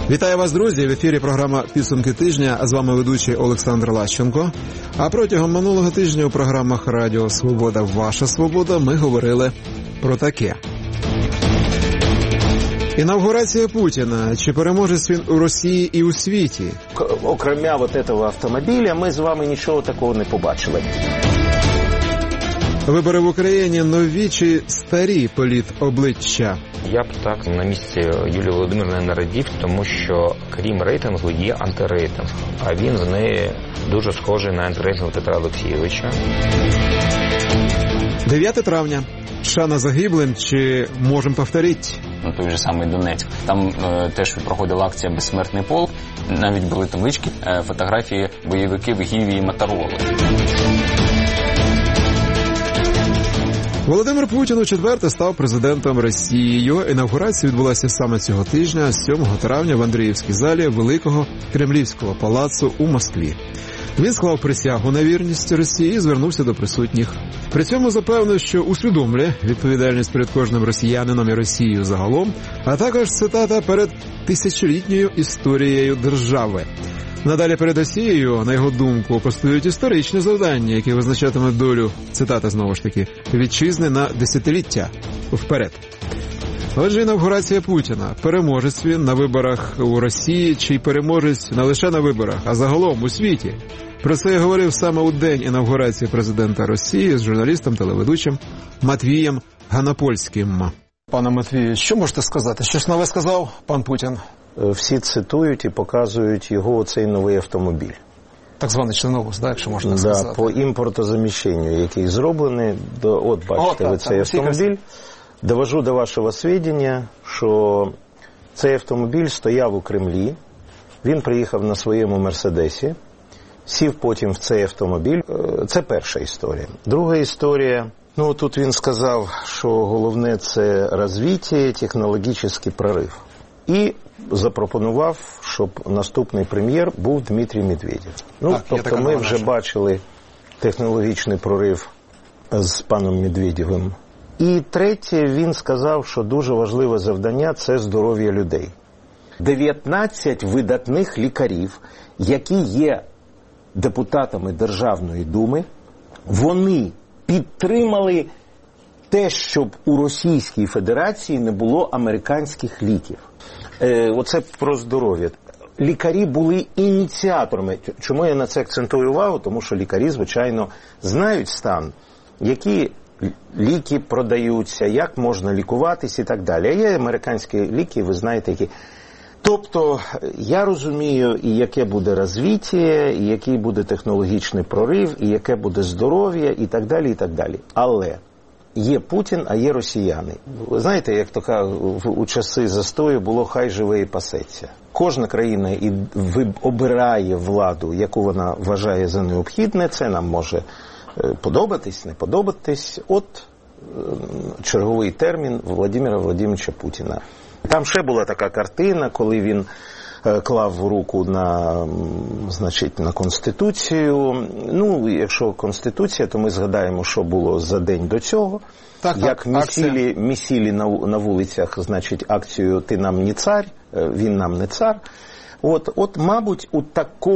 Вітаю вас, друзі! В ефірі програма «Підсумки тижня», а з вами ведучий Олександр Лащенко. А протягом минулого тижня у програмах «Радіо Свобода. Ваша свобода» ми говорили про таке. Інавгурація Путіна. Чи переможець він у Росії і у світі? Окремя вот этого автомобіля ми з вами нічого такого не побачили. Вибори в Україні – нові чи старі політ-обличчя? Я б так на місці Юлії Володимирівни не радів, тому що крім рейтингу є антирейтинг, а він з неї дуже схожий на антирейтинг Петра Олексійовича. 9 травня. Шана загиблим чи можемо повторити? Той же самий Донецьк. Там теж проходила акція «Безсмертний полк». Навіть були таблички, фотографії бойовиків Гіві і Мотороли. Володимир Путін у четверте став президентом Росії. Його інавгурація відбулася саме цього тижня, 7 травня в Андріївській залі Великого Кремлівського палацу у Москві. Він склав присягу на вірність Росії і звернувся до присутніх. При цьому запевнив, що усвідомлює відповідальність перед кожним росіянином і Росією загалом, а також, цитата, перед тисячолітньою історією держави. Надалі перед Росією, на його думку, постають історичні завдання, які визначатимуть долю, цитата знову ж таки, вітчизни на десятиліття вперед. Отже, інавгурація Путіна. Переможець він на виборах у Росії чи переможець не лише на виборах, а загалом у світі? Про це я говорив саме у день інавгурації президента Росії з журналістом-телеведучим Матвієм Ганапольським. Пане Матвію, що можете сказати? Щось нове сказав пан Путін? Всі цитують і показують його оцей новий автомобіль. Так званий членовоз, якщо можна сказати. По імпортозаміщенню, який зроблений. От, бачите, ви цей автомобіль. Довожу до вашого свідчення, що цей автомобіль стояв у Кремлі. Він приїхав на своєму Мерседесі, сів потім в цей автомобіль. Це перша історія. Друга історія. Тут він сказав, що головне – це розвиття, технологічний прорив. І запропонував, щоб наступний прем'єр був Дмитрій Медведєв. Тобто ми вже бачили технологічний прорив з паном Медведєвим. І третє, він сказав, що дуже важливе завдання – це здоров'я людей. 19 видатних лікарів, які є депутатами Державної Думи, вони підтримали те, щоб у Російській Федерації не було американських ліків. Оце про здоров'я. Лікарі були ініціаторами. Чому я на це акцентую увагу? Тому що лікарі, звичайно, знають стан, які ліки продаються, як можна лікуватись і так далі. А є американські ліки, ви знаєте, які. Тобто, я розумію, і яке буде розвиття, і який буде технологічний прорив, і яке буде здоров'я, і так далі, і так далі. Але є Путін, а є росіяни. Ви знаєте, як то у часи застою було «хай живе і пасеться». Кожна країна обирає владу, яку вона вважає за необхідне. Це нам може подобатись, не подобатись. От черговий термін Володимира Володимировича Путіна. Там ще була така картина, коли він клав руку на Конституцію. Якщо Конституція, то ми згадаємо, що було за день до цього. Як місілі на вулицях, акцію «Ти нам не цар», «Він нам не цар». От мабуть, у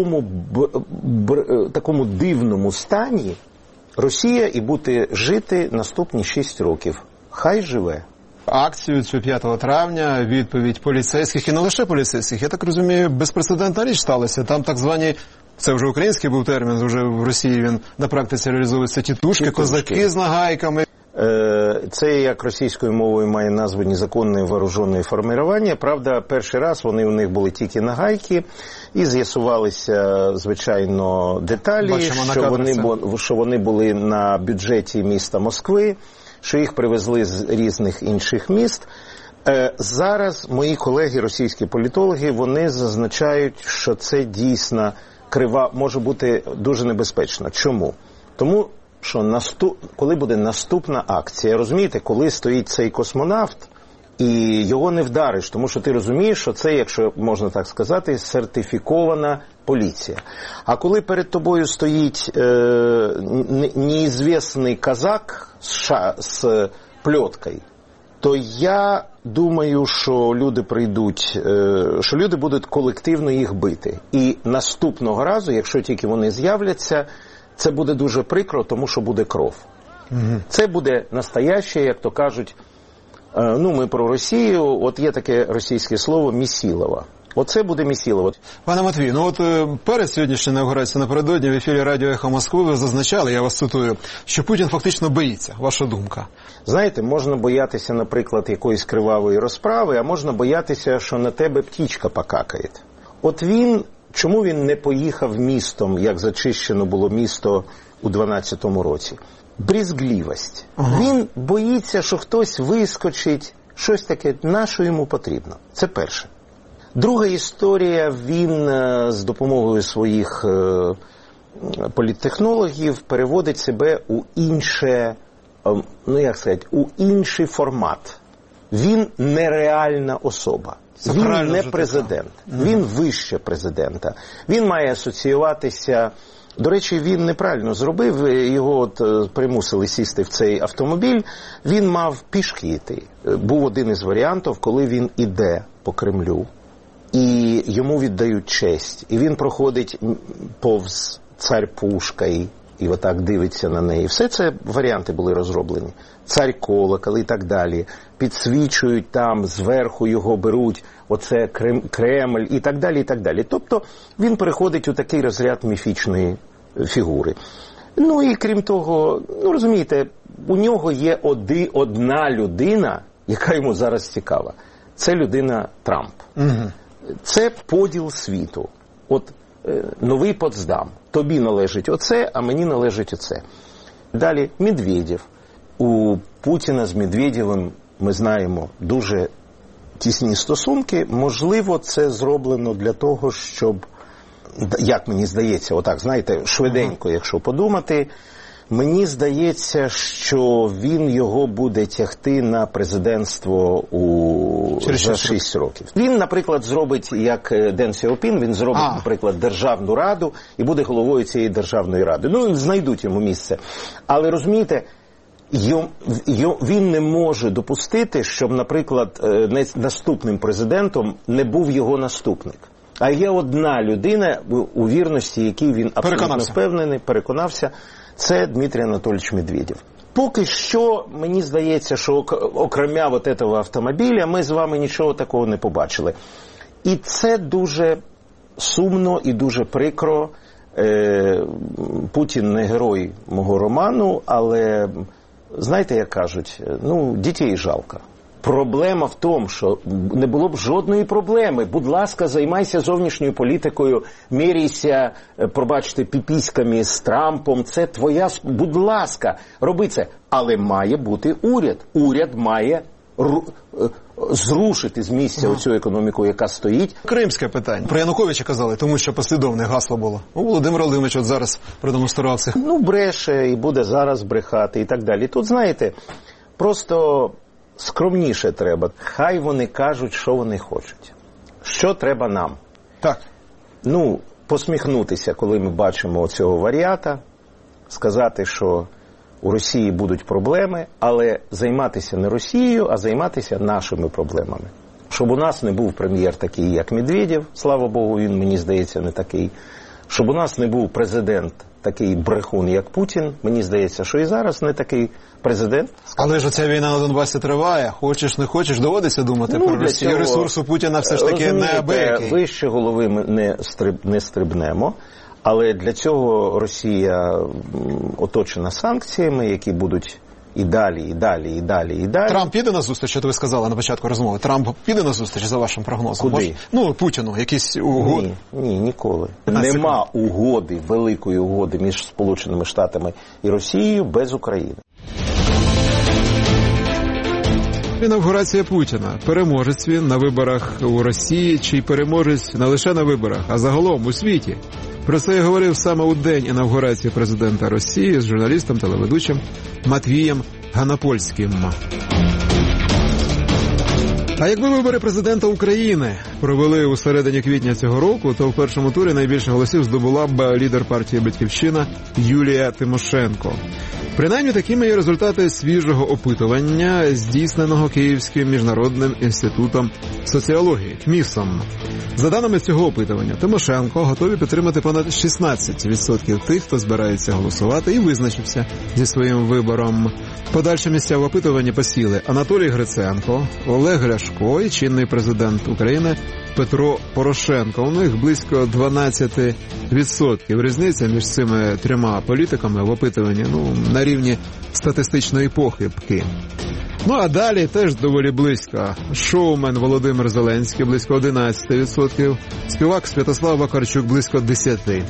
такому дивному стані Росія і буде жити наступні 6 років. Хай живе. Акцію цю 5 травня, відповідь поліцейських, і не лише поліцейських, я так розумію, безпрецедентна річ сталася. Там так звані, це вже український був термін, вже в Росії він на практиці реалізовується, тітушки, козаки з нагайками. Це, як російською мовою має назву «незаконне вооружене формування». Правда, перший раз у них були тільки нагайки, і з'ясувалися, звичайно, деталі, що вони були на бюджеті міста Москви, що їх привезли з різних інших міст. Зараз мої колеги, російські політологи, вони зазначають, що це дійсно може бути дуже небезпечно. Чому? Тому що коли буде наступна акція, розумієте, коли стоїть цей космонавт, і його не вдариш, тому що ти розумієш, що це, якщо можна так сказати, сертифікована поліція. А коли перед тобою стоїть неізвісний казак з плеткою, то я думаю, що люди прийдуть, що люди будуть колективно їх бити. І наступного разу, якщо тільки вони з'являться, це буде дуже прикро, тому що буде кров. Це буде настояще, як то кажуть, ми про Росію, от є таке російське слово «місілово». Оце буде Місілово. Пане Матвій, перед сьогоднішньою інаугурацією напередодні в ефірі Радіо Ехо Москви ви зазначали, я вас цитую, що Путін фактично боїться. Ваша думка? Знаєте, можна боятися, наприклад, якоїсь кривавої розправи, а можна боятися, що на тебе птічка покакає. От чому він не поїхав містом, як зачищено було місто у 12-му році? Брізгливість. Він боїться, що хтось вискочить, щось таке, на що йому потрібно. Це перше. Друга історія, він з допомогою своїх політтехнологів переводить себе у у інший формат. Він нереальна особа. Він не президент. Він вище президента. Він має асоціюватися... До речі, він неправильно зробив, його примусили сісти в цей автомобіль, він мав пішки йти. Був один із варіантів, коли він іде по Кремлю, і йому віддають честь. І він проходить повз цар Пушка і отак дивиться на неї. Все це варіанти були розроблені. Цар Колокол і так далі. Підсвічують там, зверху його беруть, оце Кремль і так далі, і так далі. Тобто він переходить у такий розряд міфічної фігури. І крім того, розумієте, у нього є одна людина, яка йому зараз цікава. Це людина Трамп. Це поділ світу. Новий Потсдам. Тобі належить оце, а мені належить оце. Далі Медведєв. У Путіна з Медведєвим, ми знаємо, дуже тісні стосунки. Можливо, це зроблено для того, щоб, як мені здається, швиденько, якщо подумати, мені здається, що він його буде тягти на президентство за 6 років. Він, наприклад, зробить, як Ден Сяопін, він зробить, наприклад, Державну раду і буде головою цієї Державної ради. Знайдуть йому місце. Але, розумієте, він не може допустити, щоб, наприклад, наступним президентом не був його наступник. А є одна людина, у вірності, якій він абсолютно впевнений, переконався, це Дмитрій Анатолійович Медведєв. Поки що, мені здається, що окремя цього автомобіля ми з вами нічого такого не побачили. І це дуже сумно і дуже прикро. Путін не герой мого роману, але, знаєте, як кажуть, дітей жалко. Проблема в тому, що не було б жодної проблеми. Будь ласка, займайся зовнішньою політикою, міряйся, пробачте, піпіськами з Трампом. Це твоя... Будь ласка, роби це. Але має бути уряд. Уряд має зрушити з місця оцю економіку, яка стоїть. Кримське питання. Про Януковича казали, тому що послідовне гасло було. Володимир Володимирович зараз продемонстрував це. Бреше і буде зараз брехати і так далі. Тут, знаєте, просто... скромніше треба. Хай вони кажуть, що вони хочуть. Що треба нам? Так. Посміхнутися, коли ми бачимо цього варіата, сказати, що у Росії будуть проблеми, але займатися не Росією, а займатися нашими проблемами. Щоб у нас не був прем'єр такий, як Медведєв, слава Богу, він, мені здається, не такий. Щоб у нас не був президент такий брехун, як Путін, мені здається, що і зараз не такий президент. Але ж оця війна на Донбасі триває, хочеш не хочеш, доводиться думати про Росію. Цього... Ресурс у Путіна все ж таки неабиякий. Вище голови ми не стрибнемо, але для цього Росія оточена санкціями, які будуть і далі, і далі, і далі, і далі. Трамп піде на зустріч, що ви сказали на початку розмови? Трамп піде на зустріч, за вашим прогнозом? Куди? Путіну, якісь угоди? Ні, ніколи. Нема угоди, великої угоди між Сполученими Штатами і Росією без України. Інавгурація Путіна. Переможець він на виборах у Росії, чи переможець не лише на виборах, а загалом у світі? Про це я говорив саме у день інавгурації президента Росії з журналістом-телеведучим Матвієм Ганапольським. А якби вибори президента України провели у середині квітня цього року, то в першому турі найбільше голосів здобула б лідер партії «Батьківщина» Юлія Тимошенко. Принаймні такими є результати свіжого опитування, здійсненого Київським міжнародним інститутом соціології КМІСом. За даними цього опитування, Тимошенко готові підтримати понад 16% тих, хто збирається голосувати і визначився зі своїм вибором. Подальші місця в опитуванні посіли Анатолій Гриценко, Олег Ляшко і чинний президент України Петро Порошенко. У них близько 12%. Різниця між цими трьома політиками в опитуванні на рівні статистичної похибки. А далі теж доволі близько. Шоумен Володимир Зеленський близько 11%, співак Святослав Вакарчук близько 10%.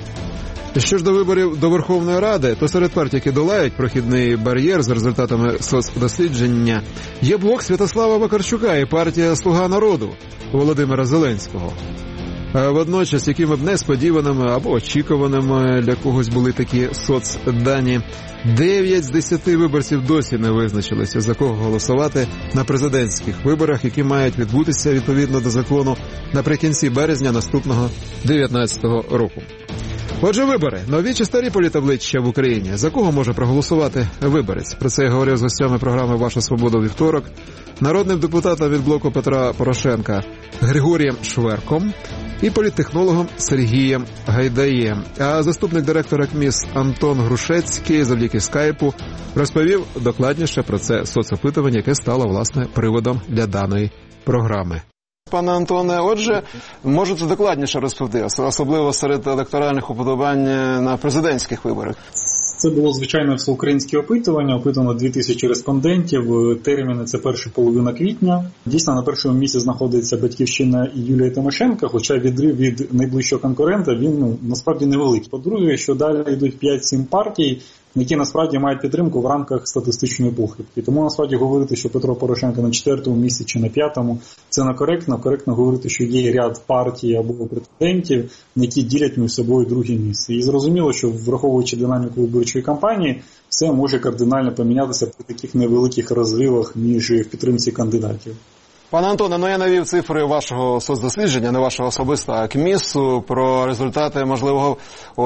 Що ж до виборів до Верховної Ради, то серед партій, які долають прохідний бар'єр за результатами соцдослідження, є блок Святослава Вакарчука і партія «Слуга народу» Володимира Зеленського. Водночас, якими б несподіваними або очікуваними для когось були такі соцдані, 9 з 10 виборців досі не визначилися, за кого голосувати на президентських виборах, які мають відбутися відповідно до закону наприкінці березня наступного 2019 року. Отже, вибори. Нові чи старі політобличчя в Україні. За кого може проголосувати виборець? Про це я говорив з гостями програми «Ваша свобода» у вівторок, народним депутатом від блоку Петра Порошенка Григорієм Шверком і політтехнологом Сергієм Гайдаєм. А заступник директора КМІС Антон Грушецький завдяки скайпу розповів докладніше про це соцопитування, яке стало, власне, приводом для даної програми. Пане Антоне, отже, можете докладніше розповісти, особливо серед електоральних уподобань на президентських виборах. Це було звичайне всеукраїнське опитування, опитано 2000 респондентів, терміни – це перша половина квітня. Дійсно, на першому місці знаходиться Батьківщина і Юлія Тимошенко, хоча відрив від найближчого конкурента, він насправді невеликий. По-друге, що далі йдуть 5-7 партій, які насправді мають підтримку в рамках статистичної похибки. Тому насправді говорити, що Петро Порошенко на 4-му місці чи на 5-му, це некоректно. Коректно говорити, що є ряд партій або претендентів, які ділять між собою друге місце. І зрозуміло, що враховуючи динаміку виборчої кампанії, все може кардинально помінятися при таких невеликих розривах між підтримці кандидатів. Пане Антоне, я навів цифри вашого соцдослідження, не вашого особистого, а КМІСу, про результати, можливо,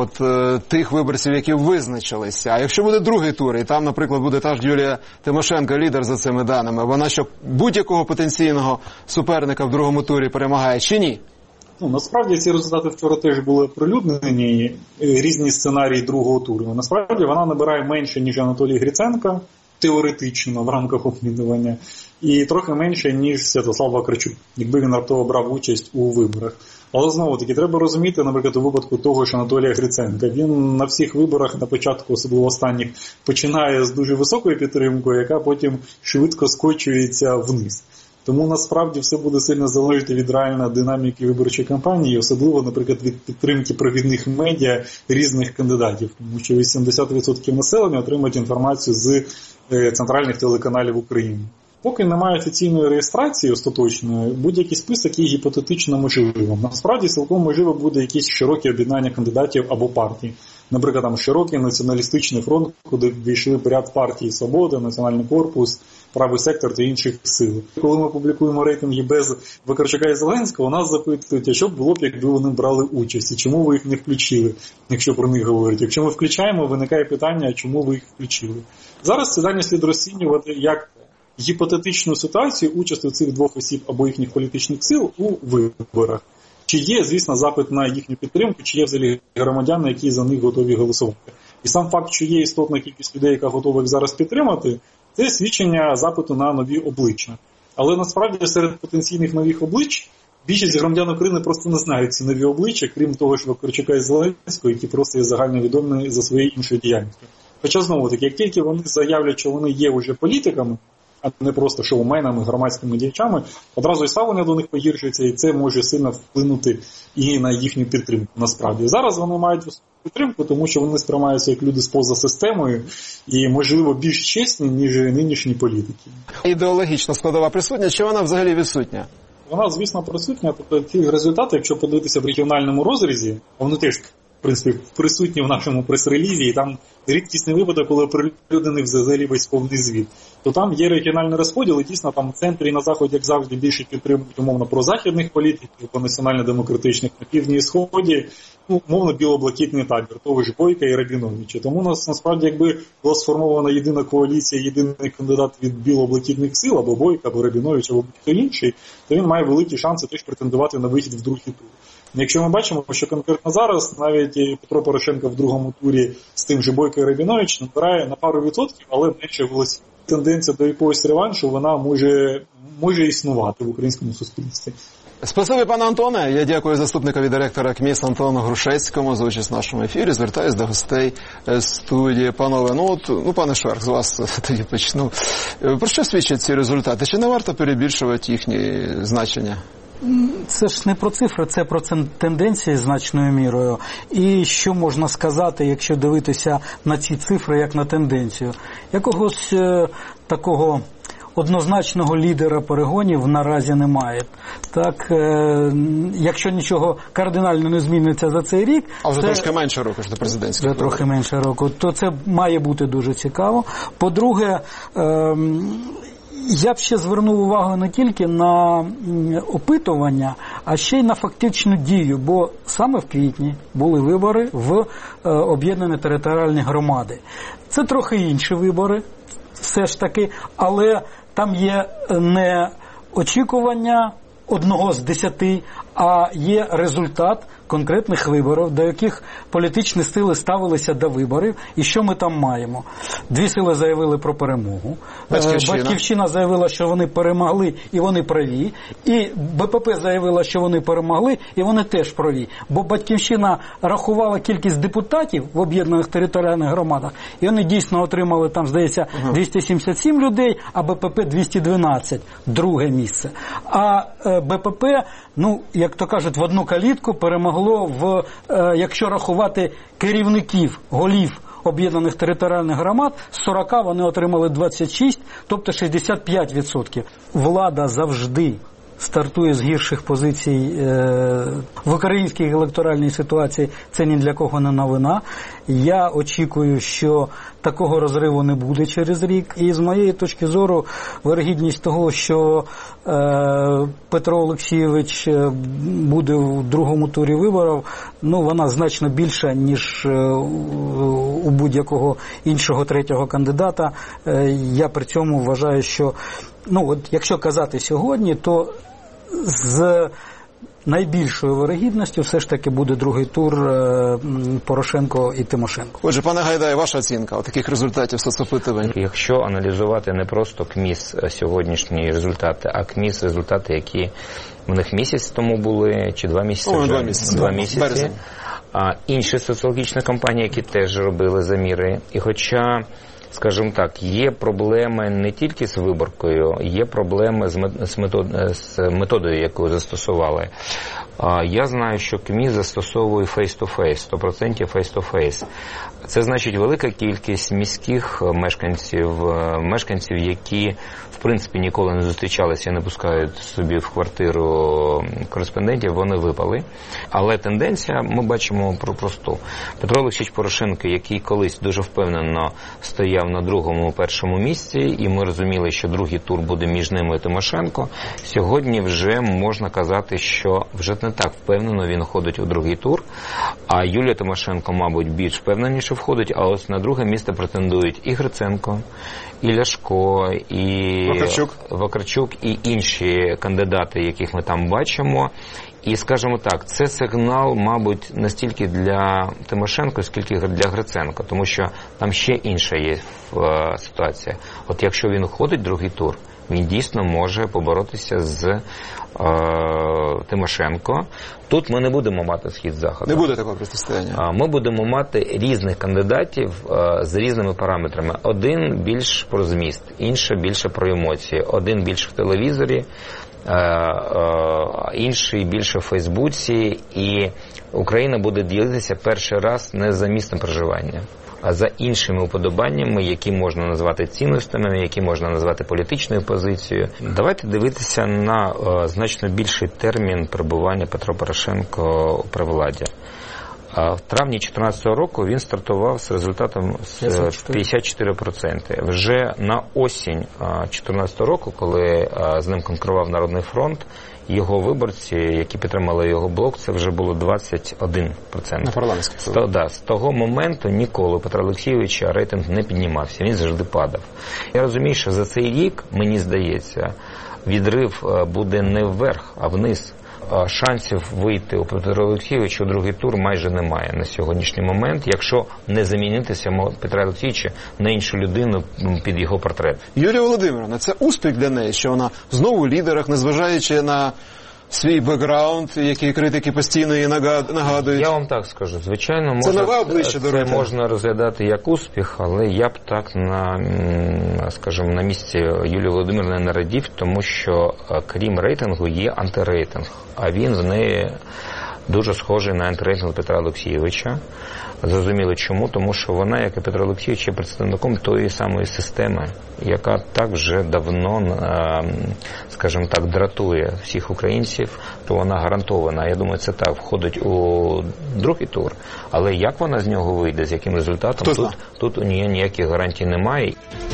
тих виборців, які визначилися. А якщо буде другий тур, і там, наприклад, буде та ж Юлія Тимошенко, лідер за цими даними, вона що будь-якого потенційного суперника в другому турі перемагає чи ні? Насправді ці результати вчора теж були оприлюднені, різні сценарії другого туру. Насправді вона набирає менше, ніж Анатолій Гриценко, теоретично в рамках опитування, і трохи менше, ніж Святослав Вакарчук, якби він раптово брав участь у виборах. Але знову-таки треба розуміти, наприклад, у випадку того ж Анатолія Гриценка, він на всіх виборах, на початку, особливо останніх, починає з дуже високою підтримкою, яка потім швидко скочується вниз. Тому насправді все буде сильно залежати від реальної динаміки виборчої кампанії, особливо, наприклад, від підтримки провідних медіа різних кандидатів, тому що 80% населення отримують інформацію з центральних телеканалів України. Поки немає офіційної реєстрації остаточної, будь-який список є гіпотетично можливим. Насправді, цілком можливо буде якісь широкі об'єднання кандидатів або партій. Наприклад, там широкий націоналістичний фронт, куди війшли ряд партій «Свобода», «Національний корпус», «Правий сектор» та інших сил. Коли ми публікуємо рейтинги без Вакарчука і Зеленського, нас запитують, а що б було б, якби вони брали участь, і чому ви їх не включили, якщо про них говорять. Якщо ми включаємо, виникає питання, а чому ви їх включили. Зараз ці дані слід розцінювати як гіпотетичну ситуацію участі цих двох осіб або їхніх політичних сил у виборах. Чи є, звісно, запит на їхню підтримку, чи є взагалі громадяни, які за них готові голосувати. І сам факт, що є істотна кількість людей, яка готова їх зараз підтримати, це свідчення запиту на нові обличчя. Але насправді серед потенційних нових облич більшість громадян України просто не знають ці нові обличчя, крім того ж Вакарчука і Зеленського, які просто є загальновідомі за своєю іншою діяльністю. Хоча, знову-таки, як тільки вони заявлять, що вони є вже політиками, а не просто шоуменами, громадськими діячами, одразу і ставлення до них погіршується, і це може сильно вплинути і на їхню підтримку. Насправді зараз вони мають підтримку, тому що вони сприймаються як люди поза системою і, можливо, більш чесні, ніж нинішні політики. Ідеологічна складова присутня, чи вона взагалі відсутня? Вона, звісно, присутня. Тобто ті результати, якщо подивитися в регіональному розрізі, вони теж в принципі, присутні в нашому прес-релізі, і там рідкісний випадок, коли оприлюднений взагалі весь повний звіт. То там є регіональний розподіл, і дійсно там в центрі і на заході, як завжди, більше підтримують умовно прозахідних політиків, по національно-демократичних, на півдні і сході, умовно біло-блакитний табір, того ж Бойка і Рабіновича. Тому у нас насправді, якби була сформована єдина коаліція, єдиний кандидат від біло-блакитних сил, або Бойка, або Рабінович, або хто інший, то він має великі шанси теж претендувати на вихід в другий тур. Якщо ми бачимо, що конкретно зараз навіть Петро Порошенко в другому турі з тим же Бойко і Рабінович набирає на пару відсотків, але менше голосів. Тенденція до якогось реваншу, вона може існувати в українському суспільстві. Спасибі, пане Антоне. Я дякую заступникові директора КМІС Антону Грушецькому за участь в нашому ефірі. Звертаюсь до гостей студії. Панове, пане Шверк, з вас тоді почну. Про що свідчать ці результати? Чи не варто перебільшувати їхні значення? Це ж не про цифри, це про тенденції значною мірою. І що можна сказати, якщо дивитися на ці цифри, як на тенденцію? Якогось такого однозначного лідера перегонів наразі немає. Так, якщо нічого кардинально не зміниться за цей рік... А вже трошки менше року ж до президентського. Вже трохи менше року. То це має бути дуже цікаво. По-друге, я б ще звернув увагу не тільки на опитування, а ще й на фактичну дію, бо саме в квітні були вибори в об'єднані територіальні громади. Це трохи інші вибори, все ж таки, але там є не очікування одного з 10, а є результат конкретних виборів, до яких політичні сили ставилися до виборів. І що ми там маємо? Дві сили заявили про перемогу. Батьківщина заявила, що вони перемогли і вони праві. І БПП заявила, що вони перемогли і вони теж праві. Бо Батьківщина рахувала кількість депутатів в об'єднаних територіальних громадах, і вони дійсно отримали там, здається, 277 людей, а БПП 212, друге місце. А БПП, як то кажуть, в одну калітку перемогло якщо рахувати керівників, голів об'єднаних територіальних громад, з 40 вони отримали 26, тобто 65%. Влада завжди стартує з гірших позицій в українській електоральній ситуації, це ні для кого не новина. Я очікую, що такого розриву не буде через рік. І з моєї точки зору, вирогідність того, що Петро Олексійович буде в другому турі виборів, вона значно більша, ніж у будь-якого іншого третього кандидата. Я при цьому вважаю, що якщо казати сьогодні, то з найбільшою вирогідністю все ж таки буде другий тур Порошенко і Тимошенко. Отже, пане Гайдай, ваша оцінка таких результатів соцопитувань? Якщо аналізувати не просто КМІС сьогоднішні результати, а КМІС результати, які в них місяць тому були, чи 2 місяці вже? 2 місяці. Березень. А інші соціологічні компанії, які теж робили заміри. І хоча, скажімо так, є проблеми не тільки з виборкою, є проблеми з методою, яку застосували. Я знаю, що КМІС застосовує face-to-face, 100% face-to-face. Це значить велика кількість міських мешканців, які, в принципі, ніколи не зустрічалися і не пускають собі в квартиру кореспондентів, вони випали. Але тенденція ми бачимо просту. Петро Олексійович Порошенко, який колись дуже впевнено стояв на другому, першому місці, і ми розуміли, що другий тур буде між ними і Тимошенко, сьогодні вже можна казати, що вже не так впевнено він ходить у другий тур, а Юлія Тимошенко, мабуть, більш впевненіше входить, а ось на друге місце претендують і Гриценко, і Ляшко, і Вакарчук, і інші кандидати, яких ми там бачимо. І, скажімо так, це сигнал, мабуть, не стільки для Тимошенко, скільки для Гриценка, тому що там ще інша є ситуація. От якщо він ходить в другий тур, він дійсно може поборотися з Тимошенко. Тут ми не будемо мати схід-захід. Не буде такого протистояння. Ми будемо мати різних кандидатів з різними параметрами. Один більш про зміст, інший більше про емоції. Один більш в телевізорі, інший більше в Фейсбуці. І Україна буде ділитися перший раз не за місцем проживання, а за іншими уподобаннями, які можна назвати цінностями, які можна назвати політичною позицією. Давайте дивитися на значно більший термін перебування Петра Порошенко при владі. В травні 2014 року він стартував з результатом 54%. Вже на осінь 2014 року, коли з ним конкурував Народний фронт, його виборці, які підтримали його блок, це вже було 21%. На парламентських. З того моменту ніколи у Петра Олексійовича рейтинг не піднімався, він завжди падав. Я розумію, що за цей рік, мені здається, відрив буде не вверх, а вниз. Шансів вийти у Петра Олексійовича у другий тур майже немає на сьогоднішній момент, якщо не замінитися Петра Олексійовича на іншу людину під його портрет. Юлія Володимирівна, це успіх для неї, що вона знову у лідерах, незважаючи на свій бекграунд, який критики постійно її нагадують. Я вам так скажу, звичайно, це нове обличчя до рейтингу. Можна розглядати як успіх, але я б так на місці Юлії Володимирівни не радів, тому що крім рейтингу є антирейтинг, а він в неї дуже схожий на антирейтинг Петра Олексійовича. Зрозуміло чому, тому що вона, як і Петро Олексійович, є представником тої самої системи, яка так вже давно, скажімо так, дратує всіх українців, то вона гарантована. Я думаю, це так, входить у другий тур, але як вона з нього вийде, з яким результатом, тут у неї ніяких гарантій немає.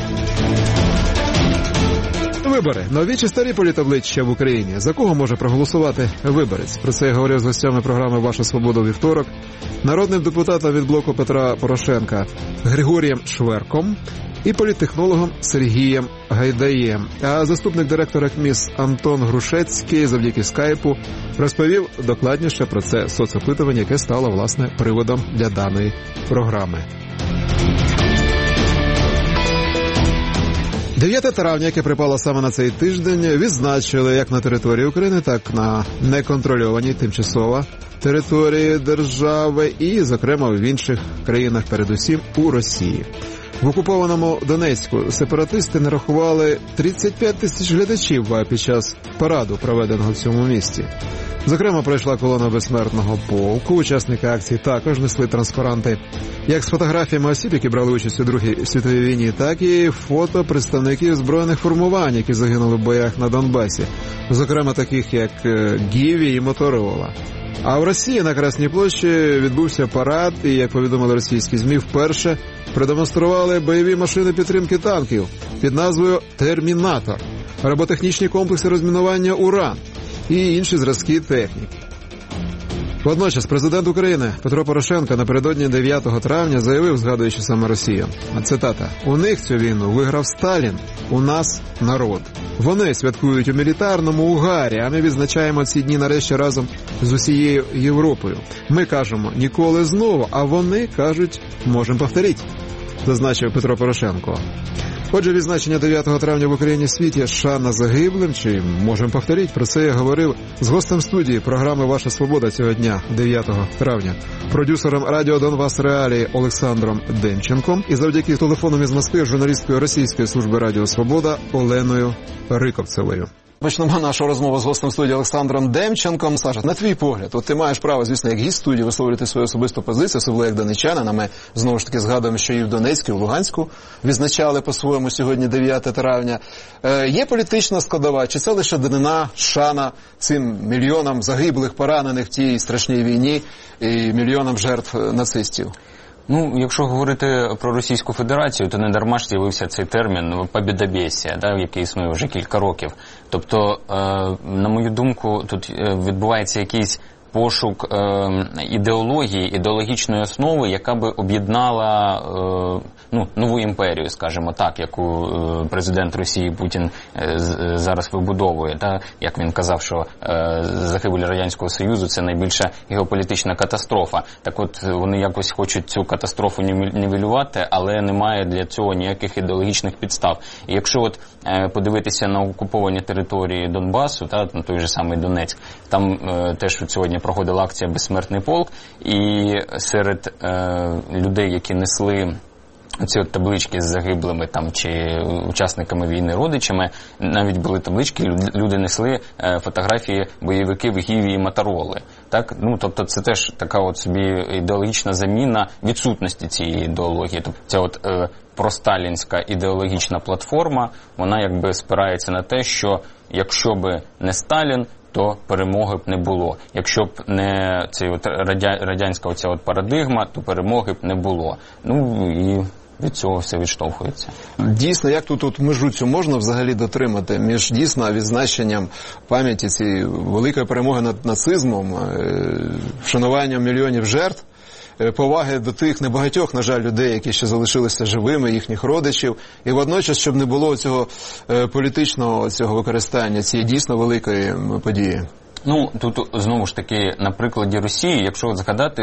Вибори. Нові чи старі політобличчя в Україні. За кого може проголосувати виборець? Про це я говорив з гостями програми «Ваша свобода» у вівторок. Народним депутатом від блоку Петра Порошенка Григорієм Шверком і політтехнологом Сергієм Гайдаєм. А заступник директора КМІС Антон Грушецький завдяки скайпу розповів докладніше про це соцопитування, яке стало, власне, приводом для даної програми. 9 травня, яке припало саме на цей тиждень, відзначили як на території України, так і на неконтрольованій тимчасово території держави і, зокрема, в інших країнах, передусім у Росії. В окупованому Донецьку сепаратисти нарахували 35 тисяч глядачів під час параду, проведеного в цьому місті. Зокрема, пройшла колона безсмертного полку. Учасники акції також несли транспаранти як з фотографіями осіб, які брали участь у Другій світовій війні, так і фото представників збройних формувань, які загинули в боях на Донбасі. Зокрема, таких як Гіві і Моторола. А в Росії на Красній площі відбувся парад, і, як повідомили російські ЗМІ, вперше продемонстрували бойові машини підтримки танків під назвою «Термінатор», роботехнічні комплекси розмінування «Уран» і інші зразки техніки. Водночас президент України Петро Порошенко напередодні 9 травня заявив, згадуючи саме Росію, цитата: «У них цю війну виграв Сталін, у нас народ. Вони святкують у мілітарному угарі, а ми відзначаємо ці дні нарешті разом з усією Європою. Ми кажемо ніколи знову, а вони кажуть, можемо повторити», зазначив Петро Порошенко. Отже, відзначення 9 травня в Україні світі шана загиблим, чи можемо повторити, про це я говорив з гостем студії програми «Ваша свобода» цього дня, 9 травня, продюсером радіо «Донбас Реалії» Олександром Демченком і завдяки телефоном із Москви журналісткою Російської служби Радіо Свобода Оленою Риковцевою. Почнемо нашу розмову з гостем студії Олександром Демченком. Саша, на твій погляд, от ти маєш право, звісно, як гість студії висловлювати свою особисту позицію, особливо як донеччанин, а ми знову ж таки згадуємо, що і в Донецьку, і в Луганську відзначали по-своєму сьогодні 9 травня. Є політична складова, чи це лише данина, шана цим мільйонам загиблих, поранених в тій страшній війні і мільйонам жертв нацистів? Ну, якщо говорити про Російську Федерацію, то не дарма ж з'явився цей термін «побєдобєсія», який існує вже кілька років. Тобто, на мою думку, тут відбувається якийсь пошук ідеології, ідеологічної основи, яка би об'єднала нову імперію, скажімо так, яку президент Росії Путін зараз вибудовує. Як він казав, що загибель Радянського Союзу – це найбільша геополітична катастрофа. Так от, вони якось хочуть цю катастрофу нівелювати, але немає для цього ніяких ідеологічних підстав. І якщо от подивитися на окуповані території Донбасу, на той же самий Донецьк, там теж сьогодні проходила акція «Безсмертний полк», і серед людей, які несли ці от таблички з загиблими чи учасниками війни, родичами, навіть були таблички, люди несли фотографії бойовиків Гіві і Мотороли. Тобто це теж така от собі ідеологічна заміна відсутності цієї ідеології. Тобто ця от просталінська ідеологічна платформа, вона якби спирається на те, що якщо би не Сталін, то перемоги б не було. Якщо б не цей от радянська оця от парадигма, то перемоги б не було. Ну і від цього все відштовхується. Дійсно, як тут межу цю можна взагалі дотримати між дійсно відзначенням пам'яті цієї великої перемоги над нацизмом, вшануванням мільйонів жертв, поваги до тих небагатьох, на жаль, людей, які ще залишилися живими, їхніх родичів, і водночас, щоб не було цього політичного цього використання цієї дійсно великої події? Ну, тут, знову ж таки, на прикладі Росії, якщо згадати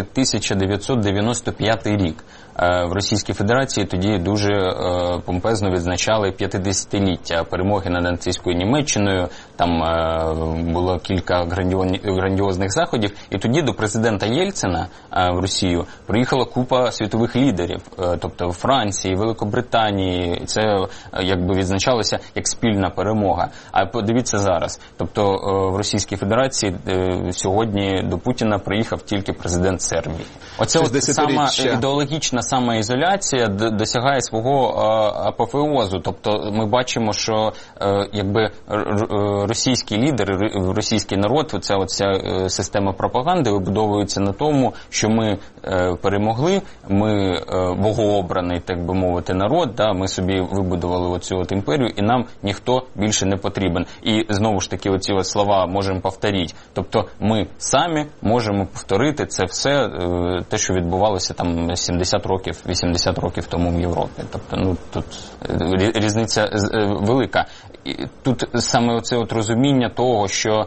1995 рік, в Російській Федерації тоді дуже помпезно відзначали 50-ліття перемоги над нацистською Німеччиною, там було кілька грандіозних заходів, і тоді до президента Єльцина в Росію приїхала купа світових лідерів, тобто в Франції, Великобританії, це якби відзначалося як спільна перемога. А подивіться зараз, тобто в Російській Федерації сьогодні до Путіна приїхав тільки президент Сербії. Оце от сама ідеологічна самоізоляція досягає свого апофеозу. Тобто ми бачимо, що якби російські лідери, російський народ, оця система пропаганди вибудовується на тому, що ми перемогли, ми богообраний, так би мовити, народ, да, ми собі вибудували оцю от імперію, і нам ніхто більше не потрібен. І знову ж таки оці от слова можемо повторити. Тобто ми самі можемо повторити це все, те, що відбувалося там 70 років, 80 років тому в Європі. Тобто, ну, тут різниця велика. І тут саме оце от розуміння того, що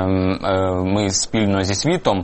ми спільно зі світом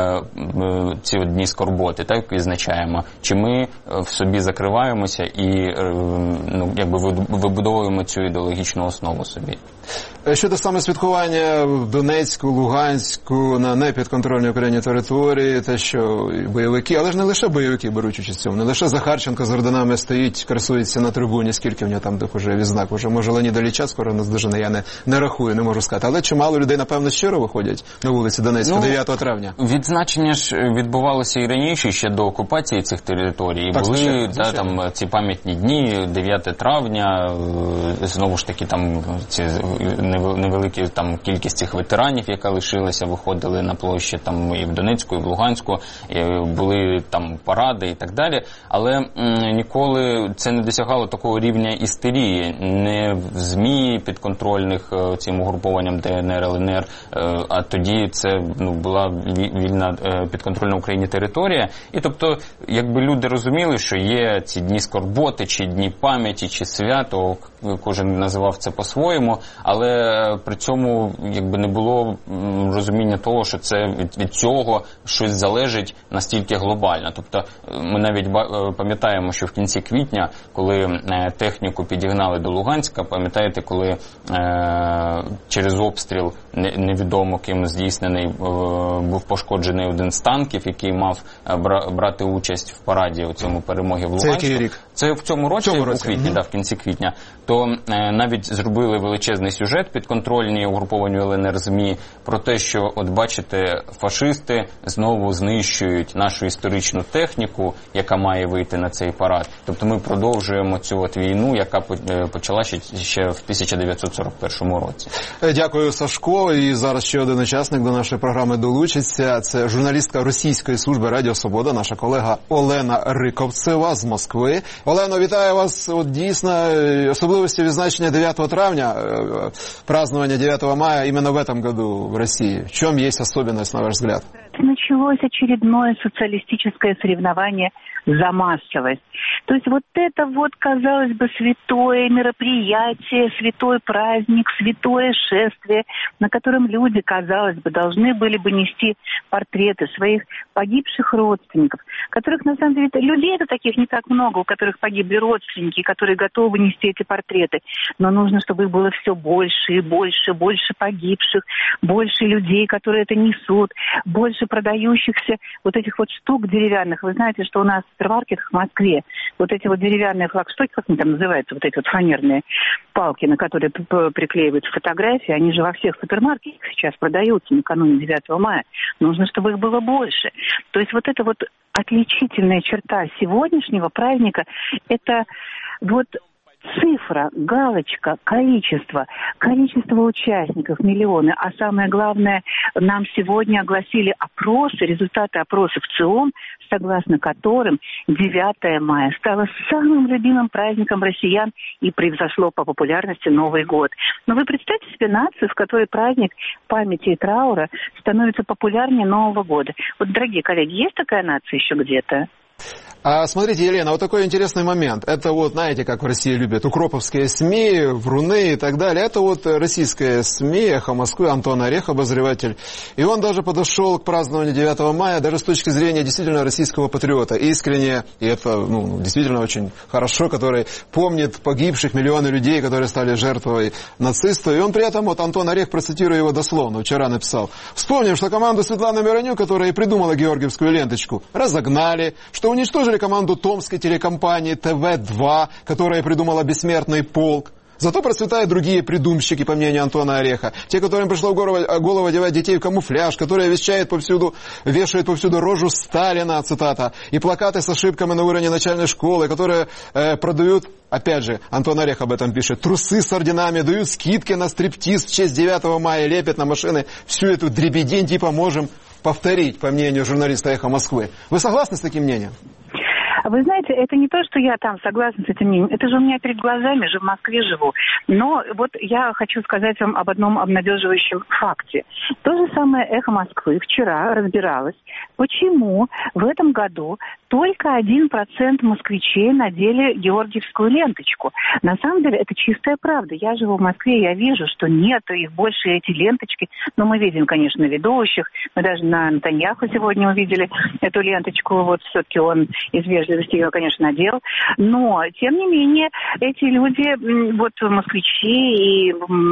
ці дні скорботи, так, відзначаємо, чи ми в собі закриваємося і ну, якби вибудовуємо цю ідеологічну основу собі. Щодо саме святкування в Донецьку, Луганську, на непідконтрольній Україні території, те, що бойовики, але ж не лише бойовики беруть участь в цьому, не лише Захарченко з орденами стоїть, красується на трибуні, скільки в нього там вже відзнак, вже може Леоніда Ілліча скоро наздожене, я не рахую, не можу сказати, але чимало людей, напевно, щиро виходять на вулиці Донецька 9 травня. Відзначення ж відбувалося і раніше, ще до окупації цих територій. Так, були звичайно. Там ці пам'ятні дні, 9 травня, знову ж таки там ці невеликі там кількість цих ветеранів, яка лишилася, виходили на площі там і в Донецьку, і в Луганську, і були там паради і так далі, але ніколи це не досягало такого рівня істерії, не в ЗМІ підконтрольних цим угрупованням ДНР, ЛНР, а тоді це була вільна підконтрольна Україні територія, і тобто якби люди розуміли, що є ці дні скорботи, чи дні пам'яті, чи свято, кожен називав це по-своєму, але при цьому якби не було розуміння того, що це від цього щось залежить настільки глобально. Тобто ми навіть пам'ятаємо, що в кінці квітня, коли техніку підігнали до Луганська, пам'ятаєте, коли через обстріл невідомо ким здійснений був пошкоджений один з танків, який мав брати участь в параді у цьому перемоги в Луганську. Це який рік? Це в цьому році, у квітні, в кінці квітня. То навіть зробили величезний сюжет підконтрольні угрупованню ЛНР ЗМІ про те, що, от бачите, фашисти знову знищують нашу історичну техніку, яка має вийти на цей парад. Тобто ми продовжуємо цю от війну, яка почалася ще в 1941 році. Дякую, Сашко. І зараз ще один учасник до нашої програми долучиться. Це журналістка Російської служби Радіо Свобода, наша колега Олена Риковцева з Москви. Олено, вітаю вас. От дійсно, особливості відзначення 9 травня, празднования 9 мая именно в этом году в России. В чем есть особенность, на ваш взгляд? Началось очередное социалистическое соревнование за массовость. То есть вот это вот, казалось бы, святое мероприятие, святой праздник, святое шествие, на котором люди, казалось бы, должны были бы нести портреты своих погибших родственников, которых, на самом деле, людей-то таких не так много, у которых погибли родственники, которые готовы нести эти портреты. Но нужно, чтобы их было все больше и больше, больше погибших, больше людей, которые это несут, больше продающихся вот этих вот штук деревянных. Вы знаете, что у нас в супермаркетах в Москве вот эти вот деревянные флагштоки, как они там называются, вот эти вот фанерные палки, на которые приклеиваются фотографии, они же во всех супермаркетах сейчас продаются накануне 9 мая. Нужно, чтобы их было больше. То есть вот это вот отличительная черта сегодняшнего праздника, это вот цифра, галочка, количество участников, миллионы. А самое главное, нам сегодня огласили опросы, результаты опросов ЦИОМ, согласно которым 9 мая стало самым любимым праздником россиян и превзошло по популярности Новый год. Но вы представьте себе нацию, в которой праздник памяти и траура становится популярнее Нового года. Вот, дорогие коллеги, есть такая нация еще где-то? Смотрите, Елена, вот такой интересный момент. Это вот, знаете, как в России любят укроповские СМИ, вруны и так далее. Это вот российское СМИ, «Эхо Москвы», Антон Орех, обозреватель. И он даже подошел к празднованию 9 мая, даже с точки зрения действительно российского патриота. Искренне, и это действительно очень хорошо, который помнит погибших, миллионы людей, которые стали жертвой нацистов. И он при этом, вот Антон Орех, процитирую его дословно, вчера написал: «Вспомним, что команду Светланы Миронюк, которая и придумала георгиевскую ленточку, разогнали, что уничтожили команду Томской телекомпании ТВ-2, которая придумала бессмертный полк. Зато процветают другие придумщики, по мнению Антона Ореха. Те, которым пришло в голову одевать детей в камуфляж, которые вещают повсюду, вешают повсюду рожу Сталина, цитата, и плакаты с ошибками на уровне начальной школы, которые продают, опять же, Антон Орех об этом пишет, трусы с орденами, дают скидки на стриптиз в честь 9 мая, лепят на машины всю эту дребедень, типа можем повторить, по мнению журналиста «Эхо Москвы». Вы согласны с таким мнением? Вы знаете, это не то, что я там согласна с этим мнением. Это же у меня перед глазами, же в Москве живу. Но вот я хочу сказать вам об одном обнадеживающем факте. То же самое «Эхо Москвы» вчера разбиралось, почему в этом году только 1% москвичей надели георгиевскую ленточку. На самом деле это чистая правда. Я живу в Москве, я вижу, что нет, их больше эти ленточки. Но мы видим, конечно, ведущих. Мы даже на Нетаньяху сегодня увидели эту ленточку. Вот все-таки он из вежливости ее, конечно, надел. Но, тем не менее, эти люди, вот москвичи и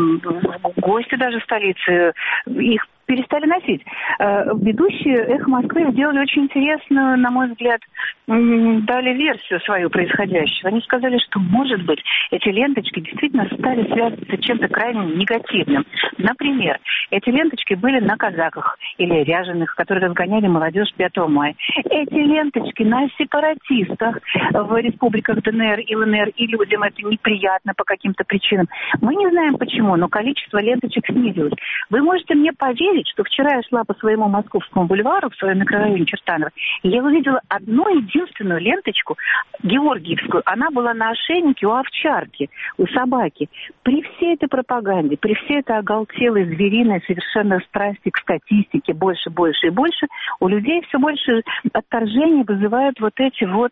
гости даже столицы, их перестали носить. Ведущие «Эхо Москвы» сделали очень интересную, на мой взгляд, дали версию свою происходящего. Они сказали, что, может быть, эти ленточки действительно стали связываться с чем-то крайне негативным. Например, эти ленточки были на казаках или ряженых, которые разгоняли молодежь 5 мая. Эти ленточки на сепаратистах в республиках ДНР и ЛНР, и людям это неприятно по каким-то причинам. Мы не знаем почему, но количество ленточек снизилось. Вы можете мне поверить, что вчера я шла по своему Московскому бульвару в своем микрорайоне Чертаново, и я увидела одну единственную ленточку георгиевскую. Она была на ошейнике у овчарки, у собаки. При всей этой пропаганде, при всей этой оголтелой звериной совершенно страсти к статистике больше, больше и больше, у людей все больше отторжения вызывают вот эти вот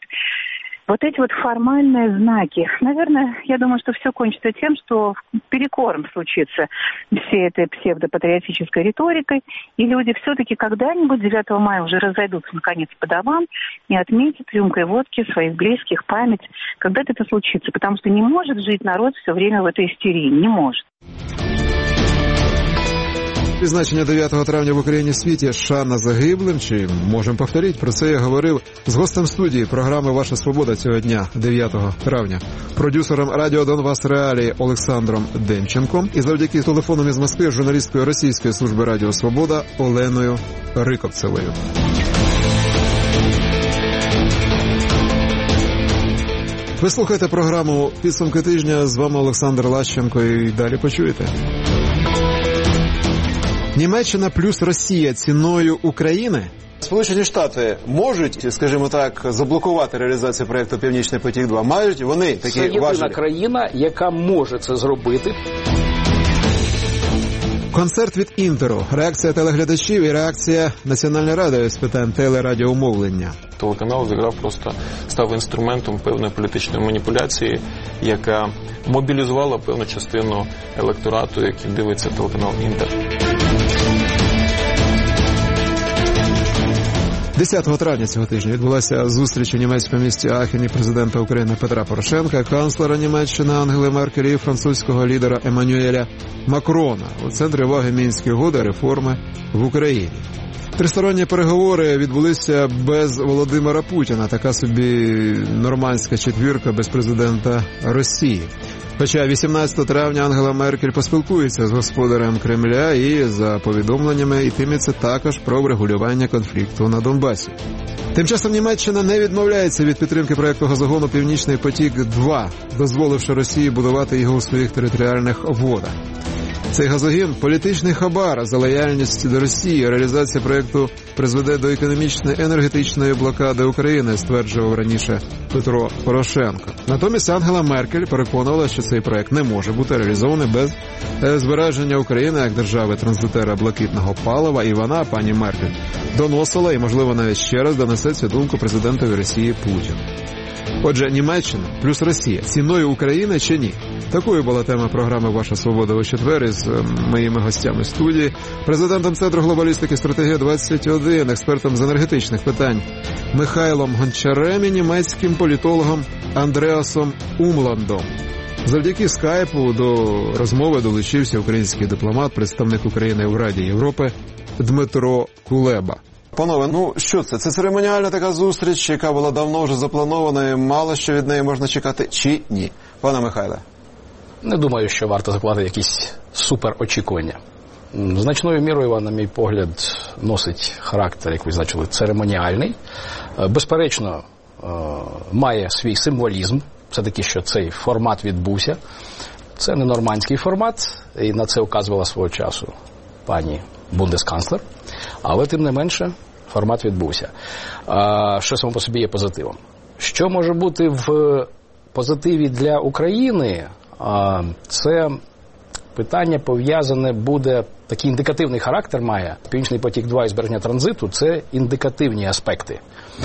формальные знаки. Наверное, я думаю, что все кончится тем, что перекором случится всей этой псевдопатриотической риторикой, и люди все-таки когда-нибудь 9 мая уже разойдутся, наконец, по домам и отметят рюмкой водки своих близких, память. Когда-то это случится, потому что не может жить народ все время в этой истерии. Не может. Відзначення 9 травня в Україні в світі шана загиблим, чи можемо повторити, про це я говорив з гостем студії програми «Ваша свобода» цього дня, 9 травня, продюсером радіо «Донбас Реалії» Олександром Демченком і завдяки телефоном із Москви журналісткою Російської служби Радіо Свобода Оленою Риковцевою. Ви слухаєте програму «Підсумки тижня», з вами Олександр Лащенко, і далі почуєте. Німеччина плюс Росія ціною України? Сполучені Штати можуть, скажімо так, заблокувати реалізацію проєкту «Північний потік-2»? Мають вони такі важелі? Це єдина країна, яка може це зробити. Концерт від Інтеру. Реакція телеглядачів і реакція Національної ради з питань телерадіомовлення. Телеканал зіграв просто, став інструментом певної політичної маніпуляції, яка мобілізувала певну частину електорату, який дивиться телеканал Інтер. 10 травня цього тижня відбулася зустріч у німецькому місті Ахені президента України Петра Порошенка, канцлера Німеччини Ангели Меркель і французького лідера Еммануеля Макрона. У центрі уваги Мінські угоди, реформи в Україні. Тристоронні переговори відбулися без Володимира Путіна, така собі нормандська четвірка без президента Росії. Хоча 18 травня Ангела Меркель поспілкується з господарем Кремля і, за повідомленнями, йтиметься також про врегулювання конфлікту на Донбасі. Тим часом Німеччина не відмовляється від підтримки проєкту газогону «Північний потік-2», дозволивши Росії будувати його у своїх територіальних водах. Цей газогін – політичний хабар за лояльність до Росії. Реалізація проєкту призведе до економічної енергетичної блокади України, стверджував раніше Петро Порошенко. Натомість Ангела Меркель переконувала, що цей проєкт не може бути реалізований без збереження України як держави-транзитера блакитного палива. І вона, пані Меркель, доносила і, можливо, навіть ще раз донесе цю думку президентові Росії Путіну. Отже, Німеччина плюс Росія ціною України чи ні? Такою була тема програми «Ваша свобода» у четвер із моїми гостями студії, президентом Центру глобалістики «Стратегія-21», експертом з енергетичних питань Михайлом Гончарем і німецьким політологом Андреасом Умландом. Завдяки скайпу до розмови долучився український дипломат, представник України в Раді Європи Дмитро Кулеба. Панове, що це? Це церемоніальна така зустріч, яка була давно вже запланована, і мало що від неї можна чекати, чи ні? Пане Михайле. Не думаю, що варто закладати якісь суперочікування. Значною мірою, на мій погляд, носить характер, як ви значили, церемоніальний. Безперечно, має свій символізм. Все-таки, що цей формат відбувся. Це не нормандський формат, і на це вказувала свого часу пані бундесканцлер. Але, тим не менше, формат відбувся. Що само по собі є позитивом? Що може бути в позитиві для України? Це питання пов'язане буде, такий індикативний характер має. Північний потік-2 і збереження транзиту – це індикативні аспекти.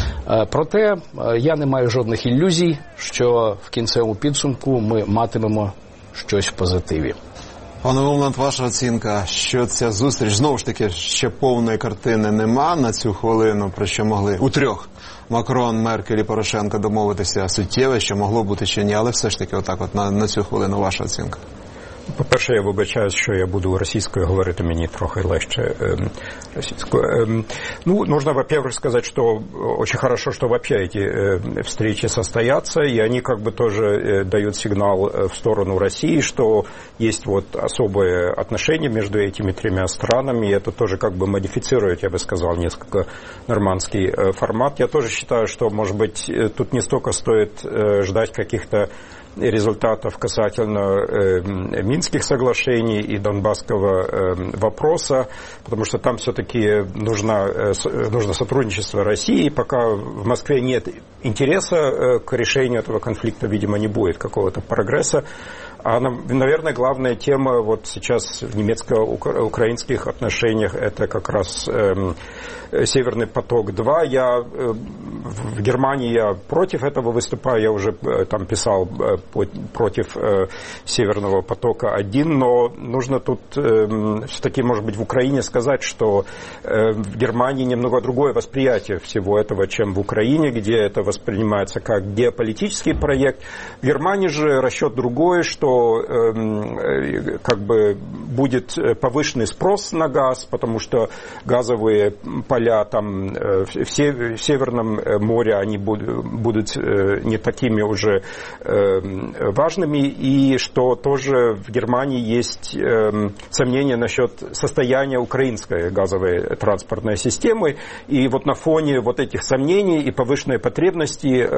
Проте я не маю жодних ілюзій, що в кінцевому підсумку ми матимемо щось в позитиві. Пане Умланд, ваша оцінка, що ця зустріч, знову ж таки, ще повної картини нема на цю хвилину, про що могли у трьох Макрон, Меркель і Порошенко домовитися суттєво, що могло бути чи ні, але все ж таки отак от на цю хвилину ваша оцінка. По-перше, я вибачаюсь, що я буду російською говорити, мені трохи легче российскую. Нужно, во-первых, сказать, что очень хорошо, что вообще эти встречи состоятся, и они как бы тоже дают сигнал в сторону России, что есть вот особые отношения между этими тремя странами, и это тоже как бы модифицирует, я бы сказал, несколько нормандский формат. Я тоже считаю, что, может быть, тут не столько стоит ждать каких-то результатов касательно Минских соглашений и Донбасского вопроса, потому что там все-таки нужно сотрудничество России. Пока в Москве нет интереса к решению этого конфликта, видимо, не будет какого-то прогресса. А, наверное, главная тема вот сейчас в немецко-украинских отношениях – это как раз «Северный поток-2». В Германии я против этого выступаю, я уже там писал против «Северного потока-1», но нужно тут все-таки, может быть, в Украине сказать, что в Германии немного другое восприятие всего этого, чем в Украине, где это воспринимается как геополитический проект. В Германии же расчет другой, что как бы будет повышенный спрос на газ, потому что газовые поля там в Северном море, они будут не такими уже важными, и что тоже в Германии есть сомнения насчет состояния украинской газовой транспортной системы, и вот на фоне вот этих сомнений и повышенной потребности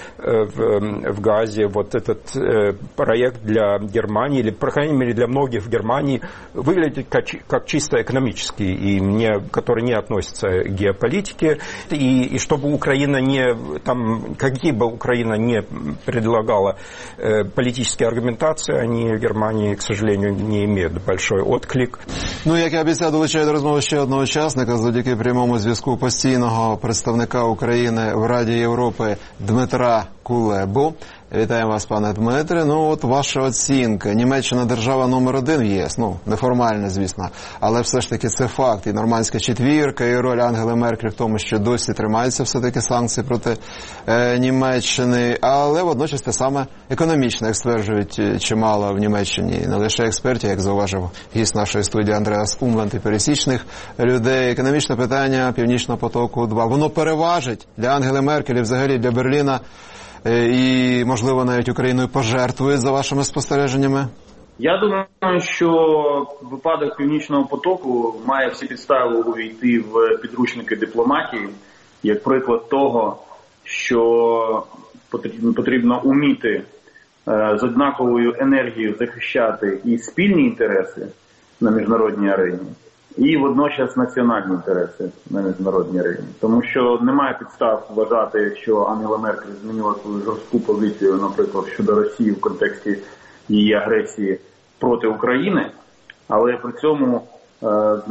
в газе вот этот проект для Германии, или, по крайней мере, для многих в Германии, выглядит как чисто экономический, и который не относится к геополитике, и чтобы Украина какие бы Украина не предлагала политические аргументации, они в Германии, к сожалению, не имеют большой отклик. Як я обіцяв, долучаю до розмови ще одного учасника, завдяки прямому зв'язку постійного представника України в Раді Європи Дмитра Кулебу. Вітаємо вас, пане Дмитре. От ваша оцінка. Німеччина держава номер 1 в ЄС. Неформальна, звісно. Але все ж таки це факт. І нормандська четвірка, і роль Ангели Меркель в тому, що досі тримаються все-таки санкції проти Німеччини. Але водночас те саме економічно, як стверджують чимало в Німеччині. Не лише експертів, як зауважив гість нашої студії Андреас Умланд, і пересічних людей. Економічне питання Північного потоку-2. Воно переважить для Ангели Меркель і взагалі для Берліна і, можливо, навіть Україною пожертвують, за вашими спостереженнями? Я думаю, що випадок Північного потоку має всі підстави увійти в підручники дипломатії, як приклад того, що потрібно уміти з однаковою енергією захищати і спільні інтереси на міжнародній арені, і водночас національні інтереси на міжнародній арені. Тому що немає підстав вважати, що Ангела Меркель змінила свою жорстку позицію, наприклад, щодо Росії в контексті її агресії проти України, але при цьому з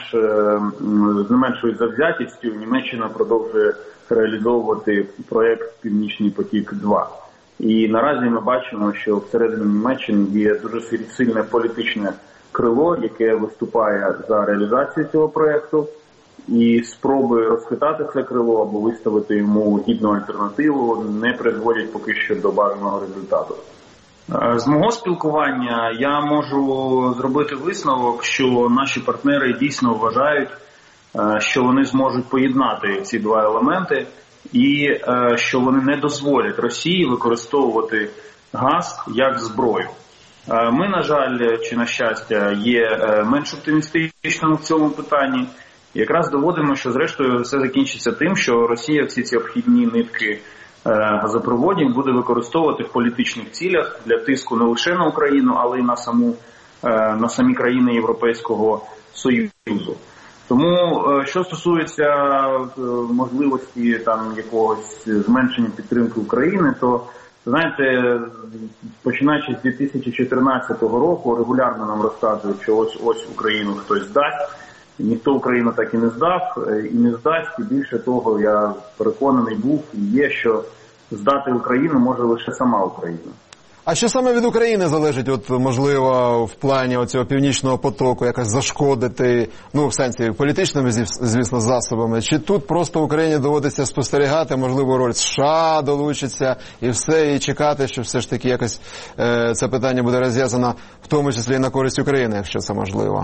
не меншою завзятістю Німеччина продовжує реалізовувати проєкт «Північний потік-2». І наразі ми бачимо, що всередині Німеччини є дуже сильне політичне крило, яке виступає за реалізацію цього проєкту, і спроби розхитати це крило або виставити йому гідну альтернативу не призводять поки що до бажаного результату. З мого спілкування я можу зробити висновок, що наші партнери дійсно вважають, що вони зможуть поєднати ці два елементи і що вони не дозволять Росії використовувати газ як зброю. Ми, на жаль, чи на щастя, є менш оптимістичними в цьому питанні. Якраз доводимо, що зрештою все закінчиться тим, що Росія всі ці обхідні нитки газопроводів буде використовувати в політичних цілях для тиску не лише на Україну, але й на самі країни Європейського Союзу. Тому, що стосується можливості там якогось зменшення підтримки України, то, знаєте, починаючи з 2014 року, регулярно нам розказують, що ось Україну хтось здасть. Ніхто Україну так і не здав, і не здасть, і більше того, я переконаний був і є, що здати Україну може лише сама Україна. А що саме від України залежить, от, можливо, в плані цього Північного потоку, якось зашкодити, ну, в сенсі політичними, звісно, засобами? Чи тут просто Україні доводиться спостерігати, можливо, роль США долучиться і все, і чекати, що все ж таки якось це питання буде розв'язано, в тому числі і на користь України, якщо це можливо?